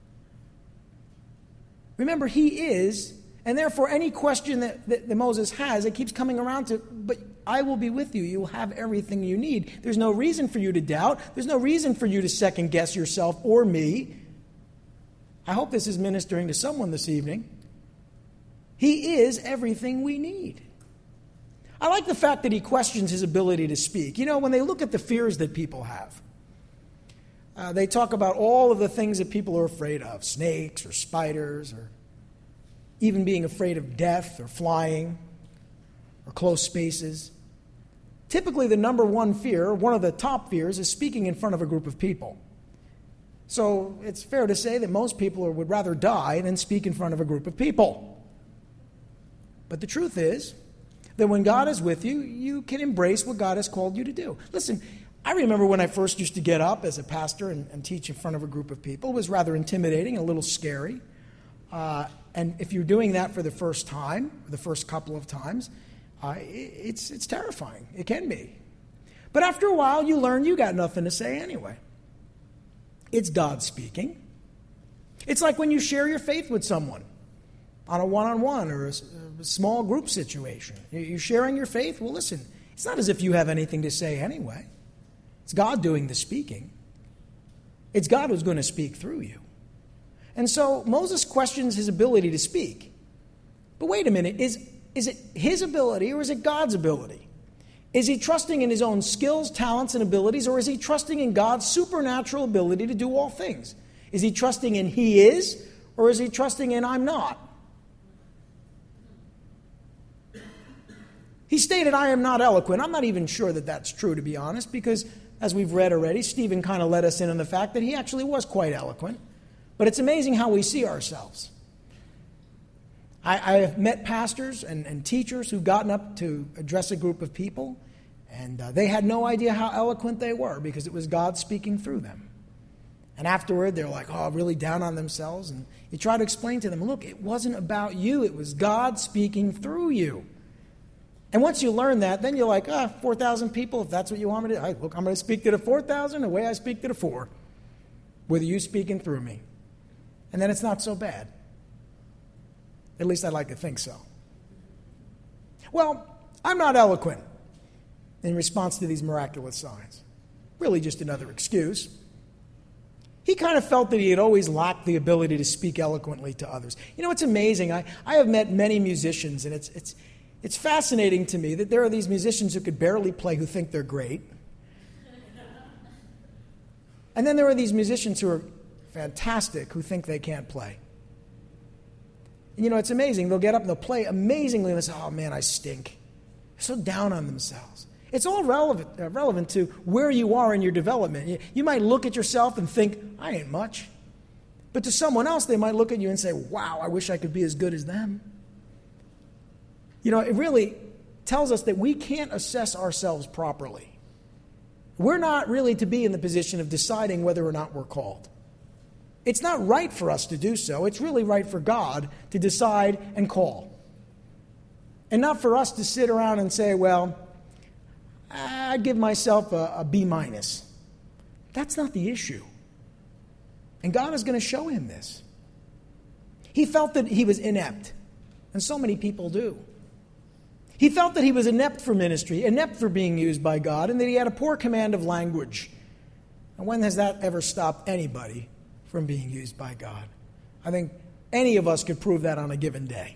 Remember, he is, and therefore any question that, that, that Moses has, it keeps coming around to, but I will be with you. You will have everything you need. There's no reason for you to doubt. There's no reason for you to second guess yourself or me. I hope this is ministering to someone this evening. He is everything we need. I like the fact that he questions his ability to speak. You know, when they look at the fears that people have, uh, they talk about all of the things that people are afraid of, snakes or spiders, or even being afraid of death or flying or close spaces. Typically, the number one fear, one of the top fears, is speaking in front of a group of people. So it's fair to say that most people would rather die than speak in front of a group of people. But the truth is that when God is with you, you can embrace what God has called you to do. Listen, I remember when I first used to get up as a pastor and, and teach in front of a group of people. It was rather intimidating, a little scary. Uh, and if you're doing that for the first time, or the first couple of times, uh, it, it's, it's terrifying. It can be. But after a while, you learn you got nothing to say anyway. It's God speaking. It's like when you share your faith with someone on a one-on-one or a, a small group situation. You're sharing your faith? Well, listen, it's not as if you have anything to say anyway. It's God doing the speaking. It's God who's going to speak through you. And so Moses questions his ability to speak. But wait a minute, is, is it his ability or is it God's ability? Is he trusting in his own skills, talents, and abilities, or is he trusting in God's supernatural ability to do all things? Is he trusting in he is, or is he trusting in I'm not? He stated, I am not eloquent. I'm not even sure that that's true, to be honest, because as we've read already, Stephen kind of let us in on the fact that he actually was quite eloquent. But it's amazing how we see ourselves. I, I have met pastors and, and teachers who've gotten up to address a group of people, and uh, they had no idea how eloquent they were because it was God speaking through them. And afterward, they're like, oh, really down on themselves. And you try to explain to them, look, it wasn't about you. It was God speaking through you. And once you learn that, then you're like, ah, four thousand people, if that's what you want me to do. I, look, I'm going to speak to the four thousand the way I speak to the four, with you speaking through me. And then it's not so bad. At least I'd like to think so. Well, I'm not eloquent in response to these miraculous signs. Really just another excuse. He kind of felt that he had always lacked the ability to speak eloquently to others. You know, it's amazing. I, I have met many musicians, and it's it's it's fascinating to me that there are these musicians who could barely play who think they're great. And then there are these musicians who are fantastic who think they can't play. And you know, it's amazing. They'll get up and they'll play amazingly and they'll say, oh man, I stink. They're so down on themselves. It's all relevant, uh, relevant to where you are in your development. You, you might look at yourself and think, I ain't much. But to someone else, they might look at you and say, wow, I wish I could be as good as them. You know, it really tells us that we can't assess ourselves properly. We're not really to be in the position of deciding whether or not we're called. It's not right for us to do so. It's really right for God to decide and call. And not for us to sit around and say, well, I'd give myself a, a B minus. That's not the issue. And God is going to show him this. He felt that he was inept. And so many people do. He felt that he was inept for ministry, inept for being used by God, and that he had a poor command of language. And when has that ever stopped anybody from being used by God? I think any of us could prove that on a given day.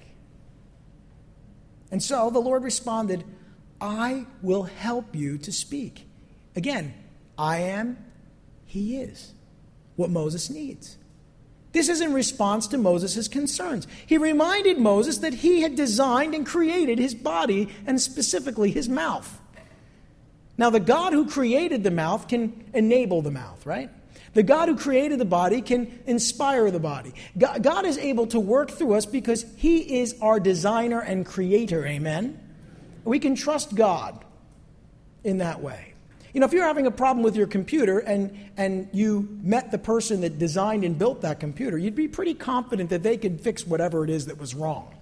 And so the Lord responded, I will help you to speak. Again, I am, he is, what Moses needs. This is in response to Moses' concerns. He reminded Moses that he had designed and created his body and specifically his mouth. Now, the God who created the mouth can enable the mouth, right? The God who created the body can inspire the body. God, God is able to work through us because he is our designer and creator, amen? We can trust God in that way. You know, if you're having a problem with your computer and, and you met the person that designed and built that computer, you'd be pretty confident that they could fix whatever it is that was wrong.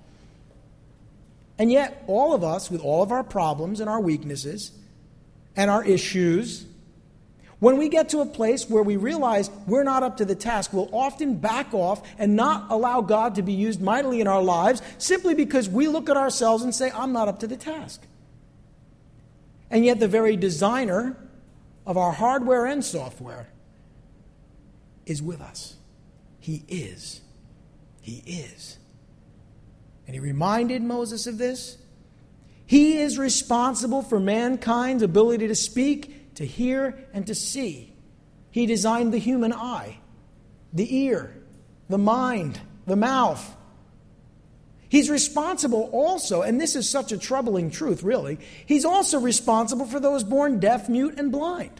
And yet, all of us, with all of our problems and our weaknesses and our issues, when we get to a place where we realize we're not up to the task, we'll often back off and not allow God to be used mightily in our lives simply because we look at ourselves and say, I'm not up to the task. And yet the very designer of our hardware and software is with us. He is. He is. And he reminded Moses of this. He is responsible for mankind's ability to speak, to hear, and to see. He designed the human eye, the ear, the mind, the mouth. He's responsible also, and this is such a troubling truth, really, he's also responsible for those born deaf, mute, and blind.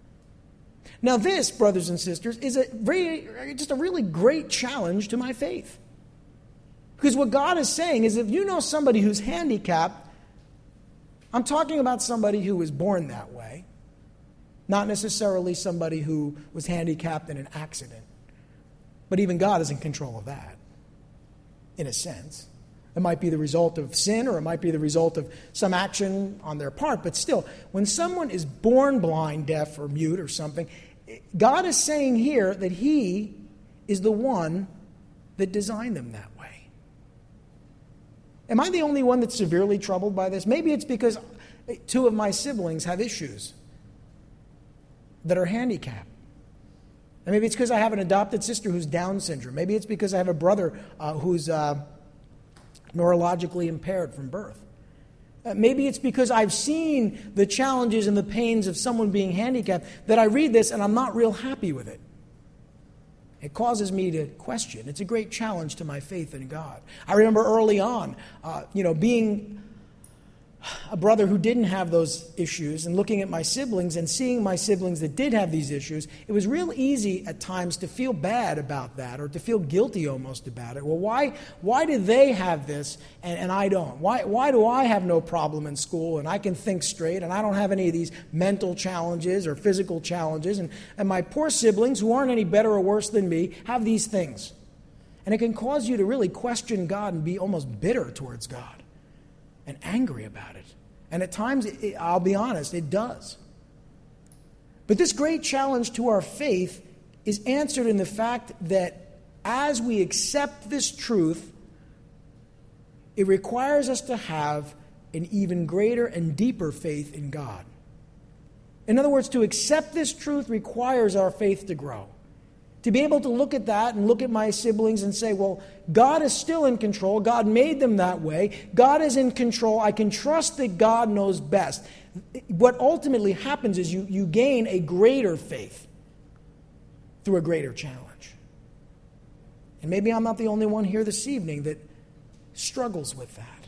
Now this, brothers and sisters, is a very, just a really great challenge to my faith. Because what God is saying is if you know somebody who's handicapped, I'm talking about somebody who was born that way, not necessarily somebody who was handicapped in an accident. But even God is in control of that, in a sense. It might be the result of sin, or it might be the result of some action on their part. But still, when someone is born blind, deaf, or mute or something, God is saying here that He is the one that designed them that way. Am I the only one that's severely troubled by this? Maybe it's because two of my siblings have issues that are handicapped. And maybe it's because I have an adopted sister who's Down syndrome. Maybe it's because I have a brother uh, who's uh, neurologically impaired from birth. Uh, maybe it's because I've seen the challenges and the pains of someone being handicapped that I read this and I'm not real happy with it. It causes me to question. It's a great challenge to my faith in God. I remember early on, uh, you know, being a brother who didn't have those issues and looking at my siblings and seeing my siblings that did have these issues, it was real easy at times to feel bad about that or to feel guilty almost about it. Well, why why do they have this and, and I don't? Why, why do I have no problem in school and I can think straight and I don't have any of these mental challenges or physical challenges and, and my poor siblings who aren't any better or worse than me have these things? And it can cause you to really question God and be almost bitter towards God and angry about it. And at times, it, it, I'll be honest, it does. But this great challenge to our faith is answered in the fact that as we accept this truth, it requires us to have an even greater and deeper faith in God. In other words, to accept this truth requires our faith to grow. To be able to look at that and look at my siblings and say, well, God is still in control. God made them that way. God is in control. I can trust that God knows best. What ultimately happens is you, you gain a greater faith through a greater challenge. And maybe I'm not the only one here this evening that struggles with that.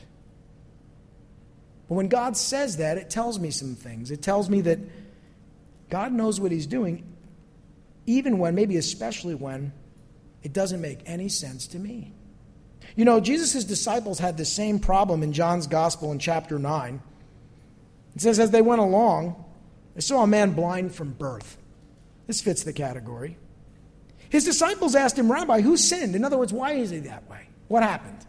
But when God says that, it tells me some things. It tells me that God knows what He's doing, even when, maybe especially when, it doesn't make any sense to me. You know, Jesus' disciples had the same problem in John's Gospel in chapter nine. It says, as they went along, they saw a man blind from birth. This fits the category. His disciples asked him, Rabbi, who sinned? In other words, why is he that way? What happened?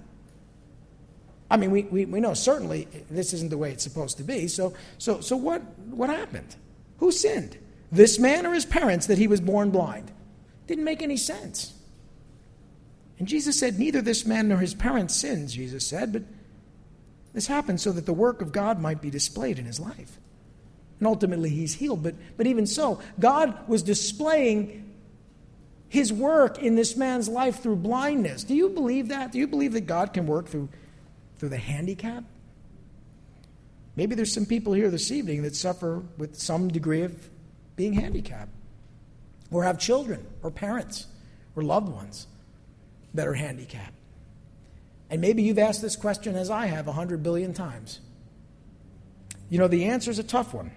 I mean, we, we, we know certainly this isn't the way it's supposed to be. So, so, so what, what happened? Who sinned? This man or his parents that he was born blind? Didn't make any sense. And Jesus said, neither this man nor his parents sinned, Jesus said, but this happened so that the work of God might be displayed in his life. And ultimately he's healed. But, but even so, God was displaying His work in this man's life through blindness. Do you believe that? Do you believe that God can work through, through the handicap? Maybe there's some people here this evening that suffer with some degree of being handicapped, or have children, or parents, or loved ones that are handicapped. And maybe you've asked this question as I have a hundred billion times. You know, the answer is a tough one.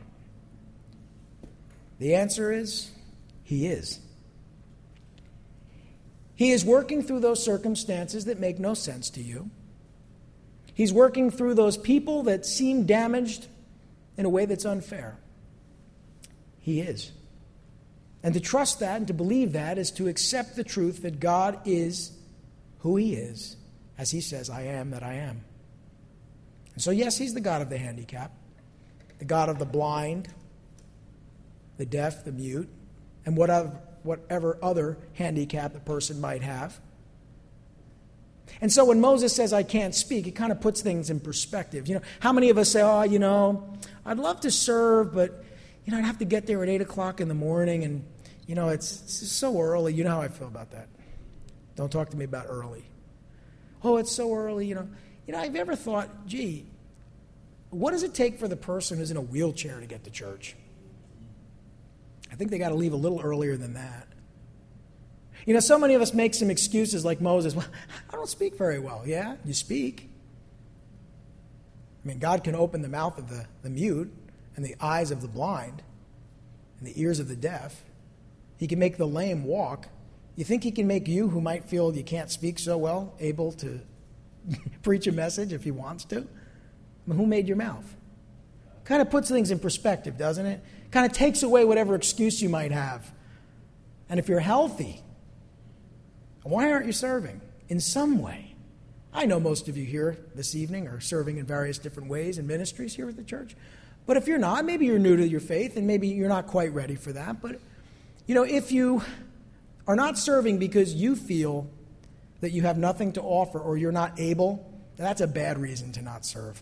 The answer is, He is. He is working through those circumstances that make no sense to you. He's working through those people that seem damaged in a way that's unfair. he is. And to trust that and to believe that is to accept the truth that God is who he is, as he says, I am that I am. And so yes, he's the God of the handicapped, the God of the blind, the deaf, the mute, and whatever, whatever other handicap the person might have. And so when Moses says, I can't speak, it kind of puts things in perspective. You know, how many of us say, oh, you know, I'd love to serve, but, you know, I'd have to get there at eight o'clock in the morning, and, you know, it's, it's so early. You know how I feel about that. Don't talk to me about early. Oh, it's so early, you know. You know, have you ever thought, gee, what does it take for the person who's in a wheelchair to get to church? I think they got to leave a little earlier than that. You know, so many of us make some excuses like Moses. Well, I don't speak very well. Yeah, you speak. I mean, God can open the mouth of the, the mute and the eyes of the blind and the ears of the deaf. He can make the lame walk. You think he can make you, who might feel you can't speak so well, able to preach a message if he wants to? I mean, who made your mouth? Kind of puts things in perspective, doesn't it? Kind of takes away whatever excuse you might have. And if you're healthy, why aren't you serving in some way? I know most of you here this evening are serving in various different ways in ministries here at the church. But if you're not, maybe you're new to your faith and maybe you're not quite ready for that. But, you know, if you are not serving because you feel that you have nothing to offer or you're not able, that's a bad reason to not serve.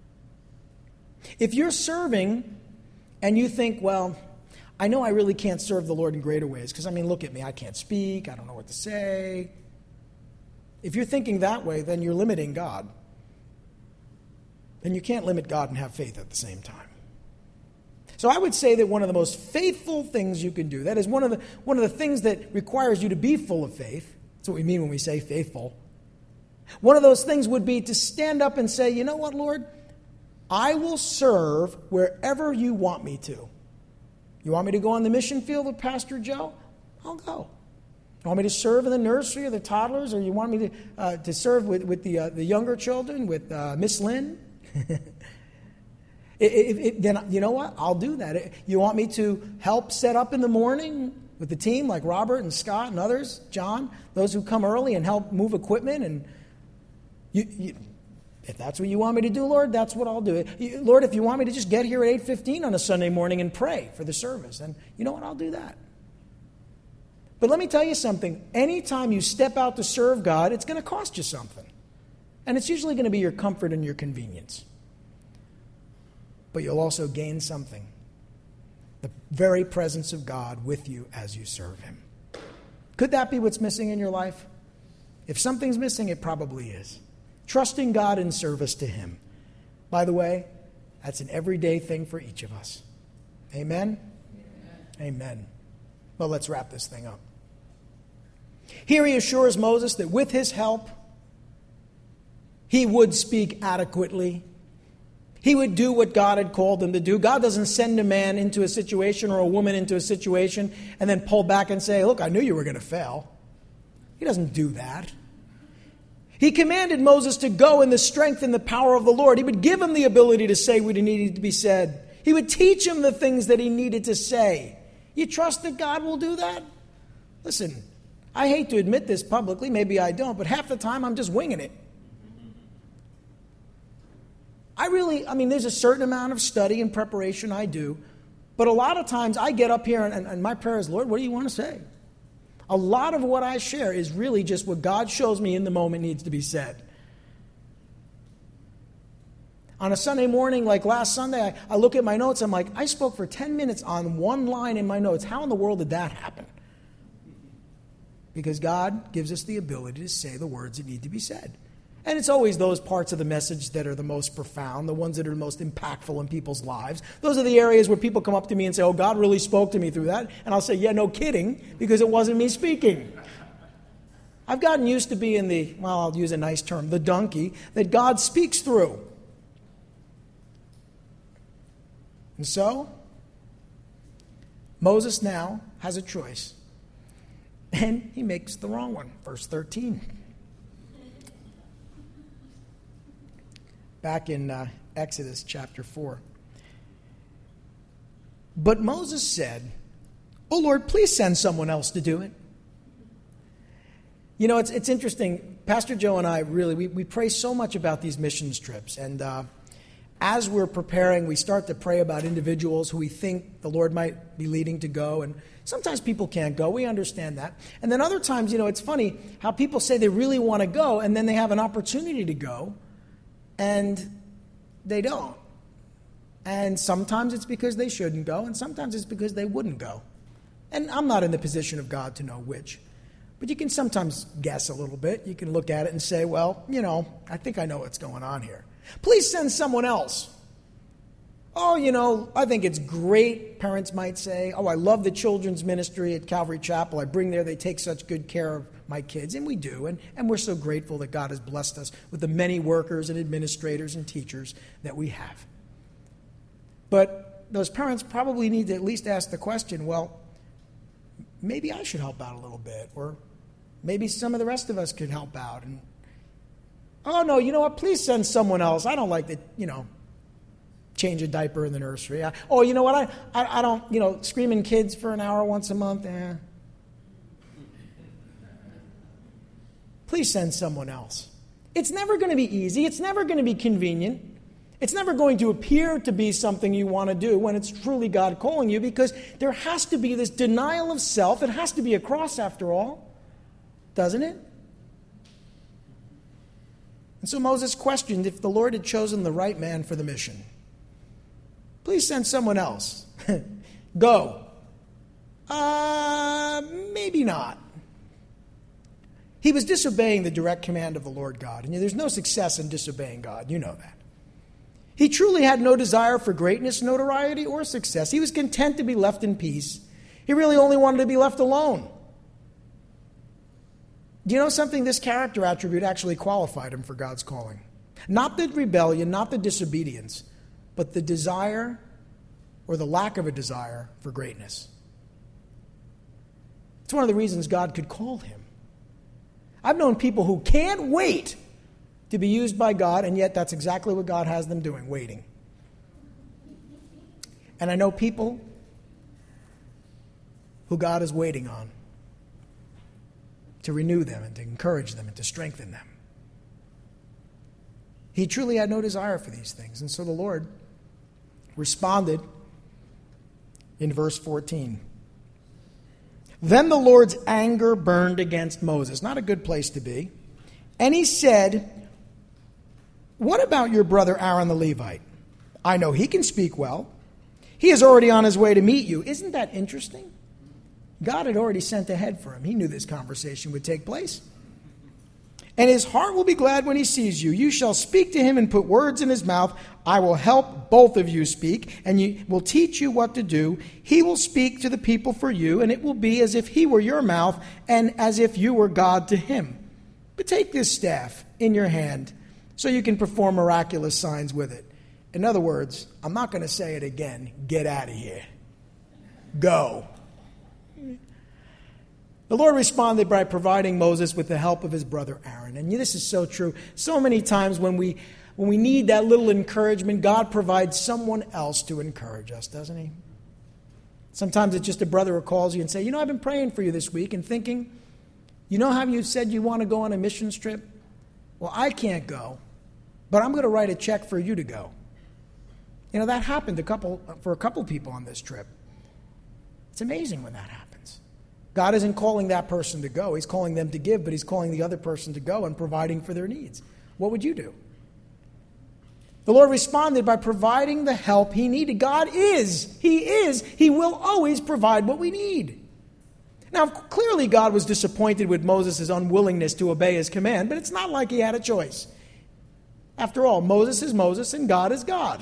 If you're serving and you think, well, I know I really can't serve the Lord in greater ways because, I mean, look at me. I can't speak. I don't know what to say. If you're thinking that way, then you're limiting God. Then you can't limit God and have faith at the same time. So I would say that one of the most faithful things you can do, that is one of the, one of the things that requires you to be full of faith. That's what we mean when we say faithful. One of those things would be to stand up and say, you know what, Lord? I will serve wherever you want me to. You want me to go on the mission field with Pastor Joe? I'll go. You want me to serve in the nursery or the toddlers, or you want me to uh, to serve with, with the uh, the younger children, with uh, Miss Lynn? it, it, it, then you know what? I'll do that. You want me to help set up in the morning with the team, like Robert and Scott and others, John, those who come early and help move equipment, and you, you if that's what you want me to do, Lord, that's what I'll do. Lord, if you want me to just get here at eight fifteen on a Sunday morning and pray for the service, then you know what? I'll do that. But let me tell you something. Anytime you step out to serve God, it's going to cost you something. And it's usually going to be your comfort and your convenience. But you'll also gain something. The very presence of God with you as you serve him. Could that be what's missing in your life? If something's missing, it probably is. Trusting God in service to him. By the way, that's an everyday thing for each of us. Amen? Amen. Amen. Well, let's wrap this thing up. Here he assures Moses that with his help, he would speak adequately. He would do what God had called him to do. God doesn't send a man into a situation or a woman into a situation and then pull back and say, look, I knew you were going to fail. He doesn't do that. He commanded Moses to go in the strength and the power of the Lord. He would give him the ability to say what he needed to be said. He would teach him the things that he needed to say. You trust that God will do that? Listen, I hate to admit this publicly, maybe I don't, but half the time I'm just winging it. I really, I mean, there's a certain amount of study and preparation I do, but a lot of times I get up here and, and, and my prayer is, Lord, what do you want to say? A lot of what I share is really just what God shows me in the moment needs to be said. On a Sunday morning, like last Sunday, I, I look at my notes. I'm like, I spoke for ten minutes on one line in my notes. How in the world did that happen? Because God gives us the ability to say the words that need to be said. And it's always those parts of the message that are the most profound, the ones that are the most impactful in people's lives. Those are the areas where people come up to me and say, oh, God really spoke to me through that. And I'll say, yeah, no kidding, because it wasn't me speaking. I've gotten used to being the, well, I'll use a nice term, the donkey that God speaks through. And so, Moses now has a choice. And he makes the wrong one. Verse thirteen. Back in uh, Exodus chapter four. But Moses said, "Oh Lord, please send someone else to do it." You know, it's it's interesting. Pastor Joe and I really, we, we pray so much about these missions trips. And uh, as we're preparing, we start to pray about individuals who we think the Lord might be leading to go. And sometimes people can't go. We understand that. And then other times, you know, it's funny how people say they really want to go, and then they have an opportunity to go, and they don't. And sometimes it's because they shouldn't go, and sometimes it's because they wouldn't go. And I'm not in the position of God to know which. But you can sometimes guess a little bit. You can look at it and say, well, you know, I think I know what's going on here. Please send someone else. Oh, you know, I think it's great, parents might say. Oh, I love the children's ministry at Calvary Chapel. I bring there, they take such good care of my kids. And we do. And, and we're so grateful that God has blessed us with the many workers and administrators and teachers that we have. But those parents probably need to at least ask the question, well, maybe I should help out a little bit, or maybe some of the rest of us could help out. And oh, no, you know what? Please send someone else. I don't like to, you know, change a diaper in the nursery. I, oh, you know what? I, I I don't, you know, screaming kids for an hour once a month. Eh. Please send someone else. It's never going to be easy. It's never going to be convenient. It's never going to appear to be something you want to do when it's truly God calling you, because there has to be this denial of self. It has to be a cross after all, doesn't it? And so Moses questioned if the Lord had chosen the right man for the mission. Please send someone else. Go. Uh, maybe not. He was disobeying the direct command of the Lord God. And there's no success in disobeying God. You know that. He truly had no desire for greatness, notoriety, or success. He was content to be left in peace. He really only wanted to be left alone. Do you know something? This character attribute actually qualified him for God's calling. Not the rebellion, not the disobedience, but the desire or the lack of a desire for greatness. It's one of the reasons God could call him. I've known people who can't wait to be used by God, and yet that's exactly what God has them doing, waiting. And I know people who God is waiting on to renew them and to encourage them and to strengthen them. He truly had no desire for these things. And so the Lord responded in verse fourteen. Then the Lord's anger burned against Moses. Not a good place to be. And he said, "What about your brother Aaron the Levite? I know he can speak well. He is already on his way to meet you." Isn't that interesting? God had already sent ahead for him. He knew this conversation would take place. "And his heart will be glad when he sees you. You shall speak to him and put words in his mouth. I will help both of you speak, and you will teach you what to do. He will speak to the people for you, and it will be as if he were your mouth and as if you were God to him. But take this staff in your hand so you can perform miraculous signs with it." In other words, I'm not going to say it again. Get out of here. Go. The Lord responded by providing Moses with the help of his brother Aaron. And this is so true. So many times when we when we need that little encouragement, God provides someone else to encourage us, doesn't he? Sometimes it's just a brother who calls you and say, "You know, I've been praying for you this week and thinking, you know how you said you want to go on a missions trip? Well, I can't go, but I'm going to write a check for you to go." You know, that happened a couple for a couple people on this trip. It's amazing when that happens. God isn't calling that person to go. He's calling them to give, but he's calling the other person to go and providing for their needs. What would you do? The Lord responded by providing the help he needed. God is, he is, he will always provide what we need. Now, clearly God was disappointed with Moses' unwillingness to obey his command, but it's not like he had a choice. After all, Moses is Moses and God is God.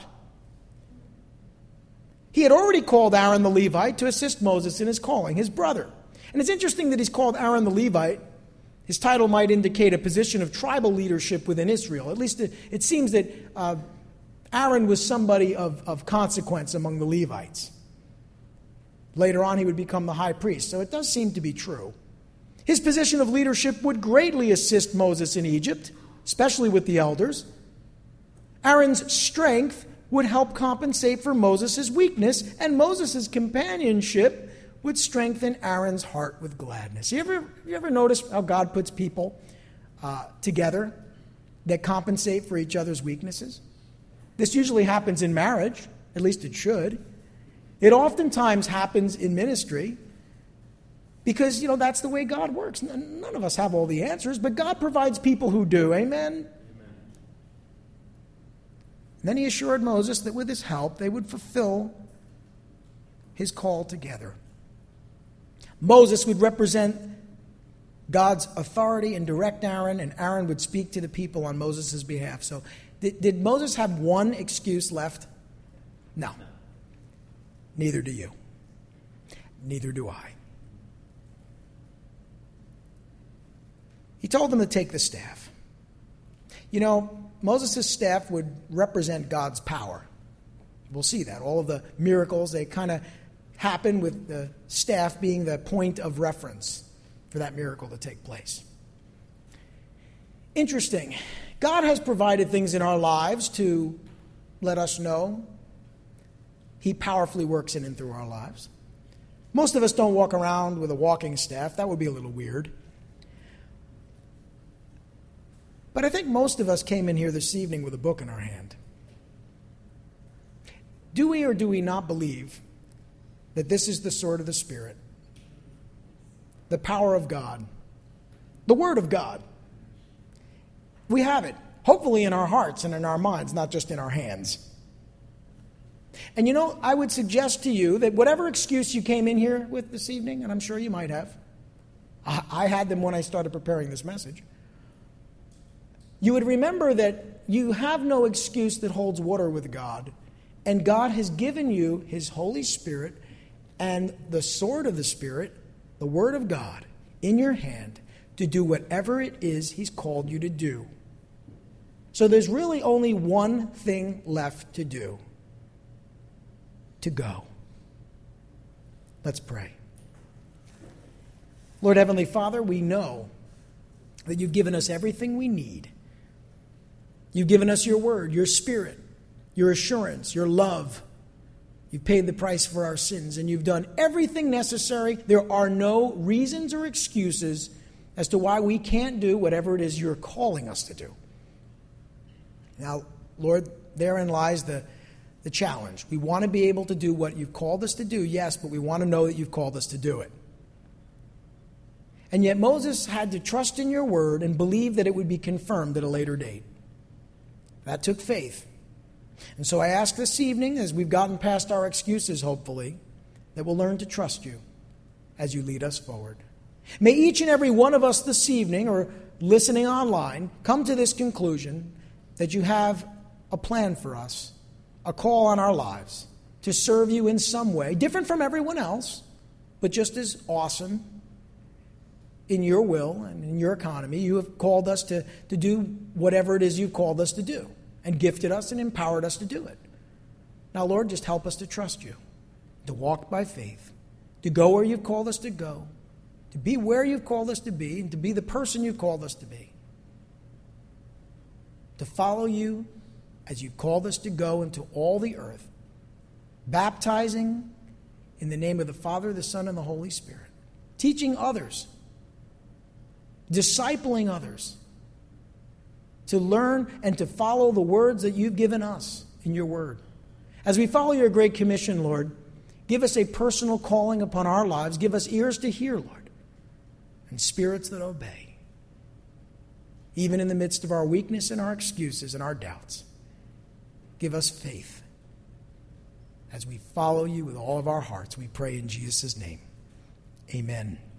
He had already called Aaron the Levite to assist Moses in his calling, his brother. And it's interesting that he's called Aaron the Levite. His title might indicate a position of tribal leadership within Israel. At least it, it seems that uh, Aaron was somebody of, of consequence among the Levites. Later on, he would become the high priest. So it does seem to be true. His position of leadership would greatly assist Moses in Egypt, especially with the elders. Aaron's strength would help compensate for Moses' weakness, and Moses' companionship would strengthen Aaron's heart with gladness. You ever, you ever notice how God puts people uh, together that compensate for each other's weaknesses? This usually happens in marriage, at least it should. It oftentimes happens in ministry because, you know, that's the way God works. None of us have all the answers, but God provides people who do. Amen? Amen. Then he assured Moses that with his help, they would fulfill his call together. Moses would represent God's authority and direct Aaron, and Aaron would speak to the people on Moses' behalf. So did, did Moses have one excuse left? No. Neither do you. Neither do I. He told them to take the staff. You know, Moses' staff would represent God's power. We'll see that. All of the miracles, they kind of happen with the staff being the point of reference for that miracle to take place. Interesting. God has provided things in our lives to let us know he powerfully works in and through our lives. Most of us don't walk around with a walking staff. That would be a little weird. But I think most of us came in here this evening with a book in our hand. Do we or do we not believe that this is the sword of the Spirit, the power of God, the Word of God? We have it, hopefully in our hearts and in our minds, not just in our hands. And you know, I would suggest to you that whatever excuse you came in here with this evening, and I'm sure you might have, I, I had them when I started preparing this message, you would remember that you have no excuse that holds water with God, and God has given you his Holy Spirit and the sword of the Spirit, the Word of God, in your hand to do whatever it is he's called you to do. So there's really only one thing left to do: to go. Let's pray. Lord Heavenly Father, we know that you've given us everything we need. You've given us your word, your Spirit, your assurance, your love. You've paid the price for our sins, and you've done everything necessary. There are no reasons or excuses as to why we can't do whatever it is you're calling us to do. Now, Lord, therein lies the, the challenge. We want to be able to do what you've called us to do, yes, but we want to know that you've called us to do it. And yet Moses had to trust in your word and believe that it would be confirmed at a later date. That took faith. And so I ask this evening, as we've gotten past our excuses, hopefully, that we'll learn to trust you as you lead us forward. May each and every one of us this evening, or listening online, come to this conclusion that you have a plan for us, a call on our lives to serve you in some way, different from everyone else, but just as awesome in your will and in your economy. You have called us to, to do whatever it is you've called us to do, and gifted us and empowered us to do it. Now, Lord, just help us to trust you, to walk by faith, to go where you've called us to go, to be where you've called us to be, and to be the person you've called us to be. To follow you as you've called us to go into all the earth, baptizing in the name of the Father, the Son, and the Holy Spirit, teaching others, discipling others, to learn and to follow the words that you've given us in your word. As we follow your great commission, Lord, give us a personal calling upon our lives. Give us ears to hear, Lord, and spirits that obey, even in the midst of our weakness and our excuses and our doubts. Give us faith as we follow you with all of our hearts. We pray in Jesus' name. Amen.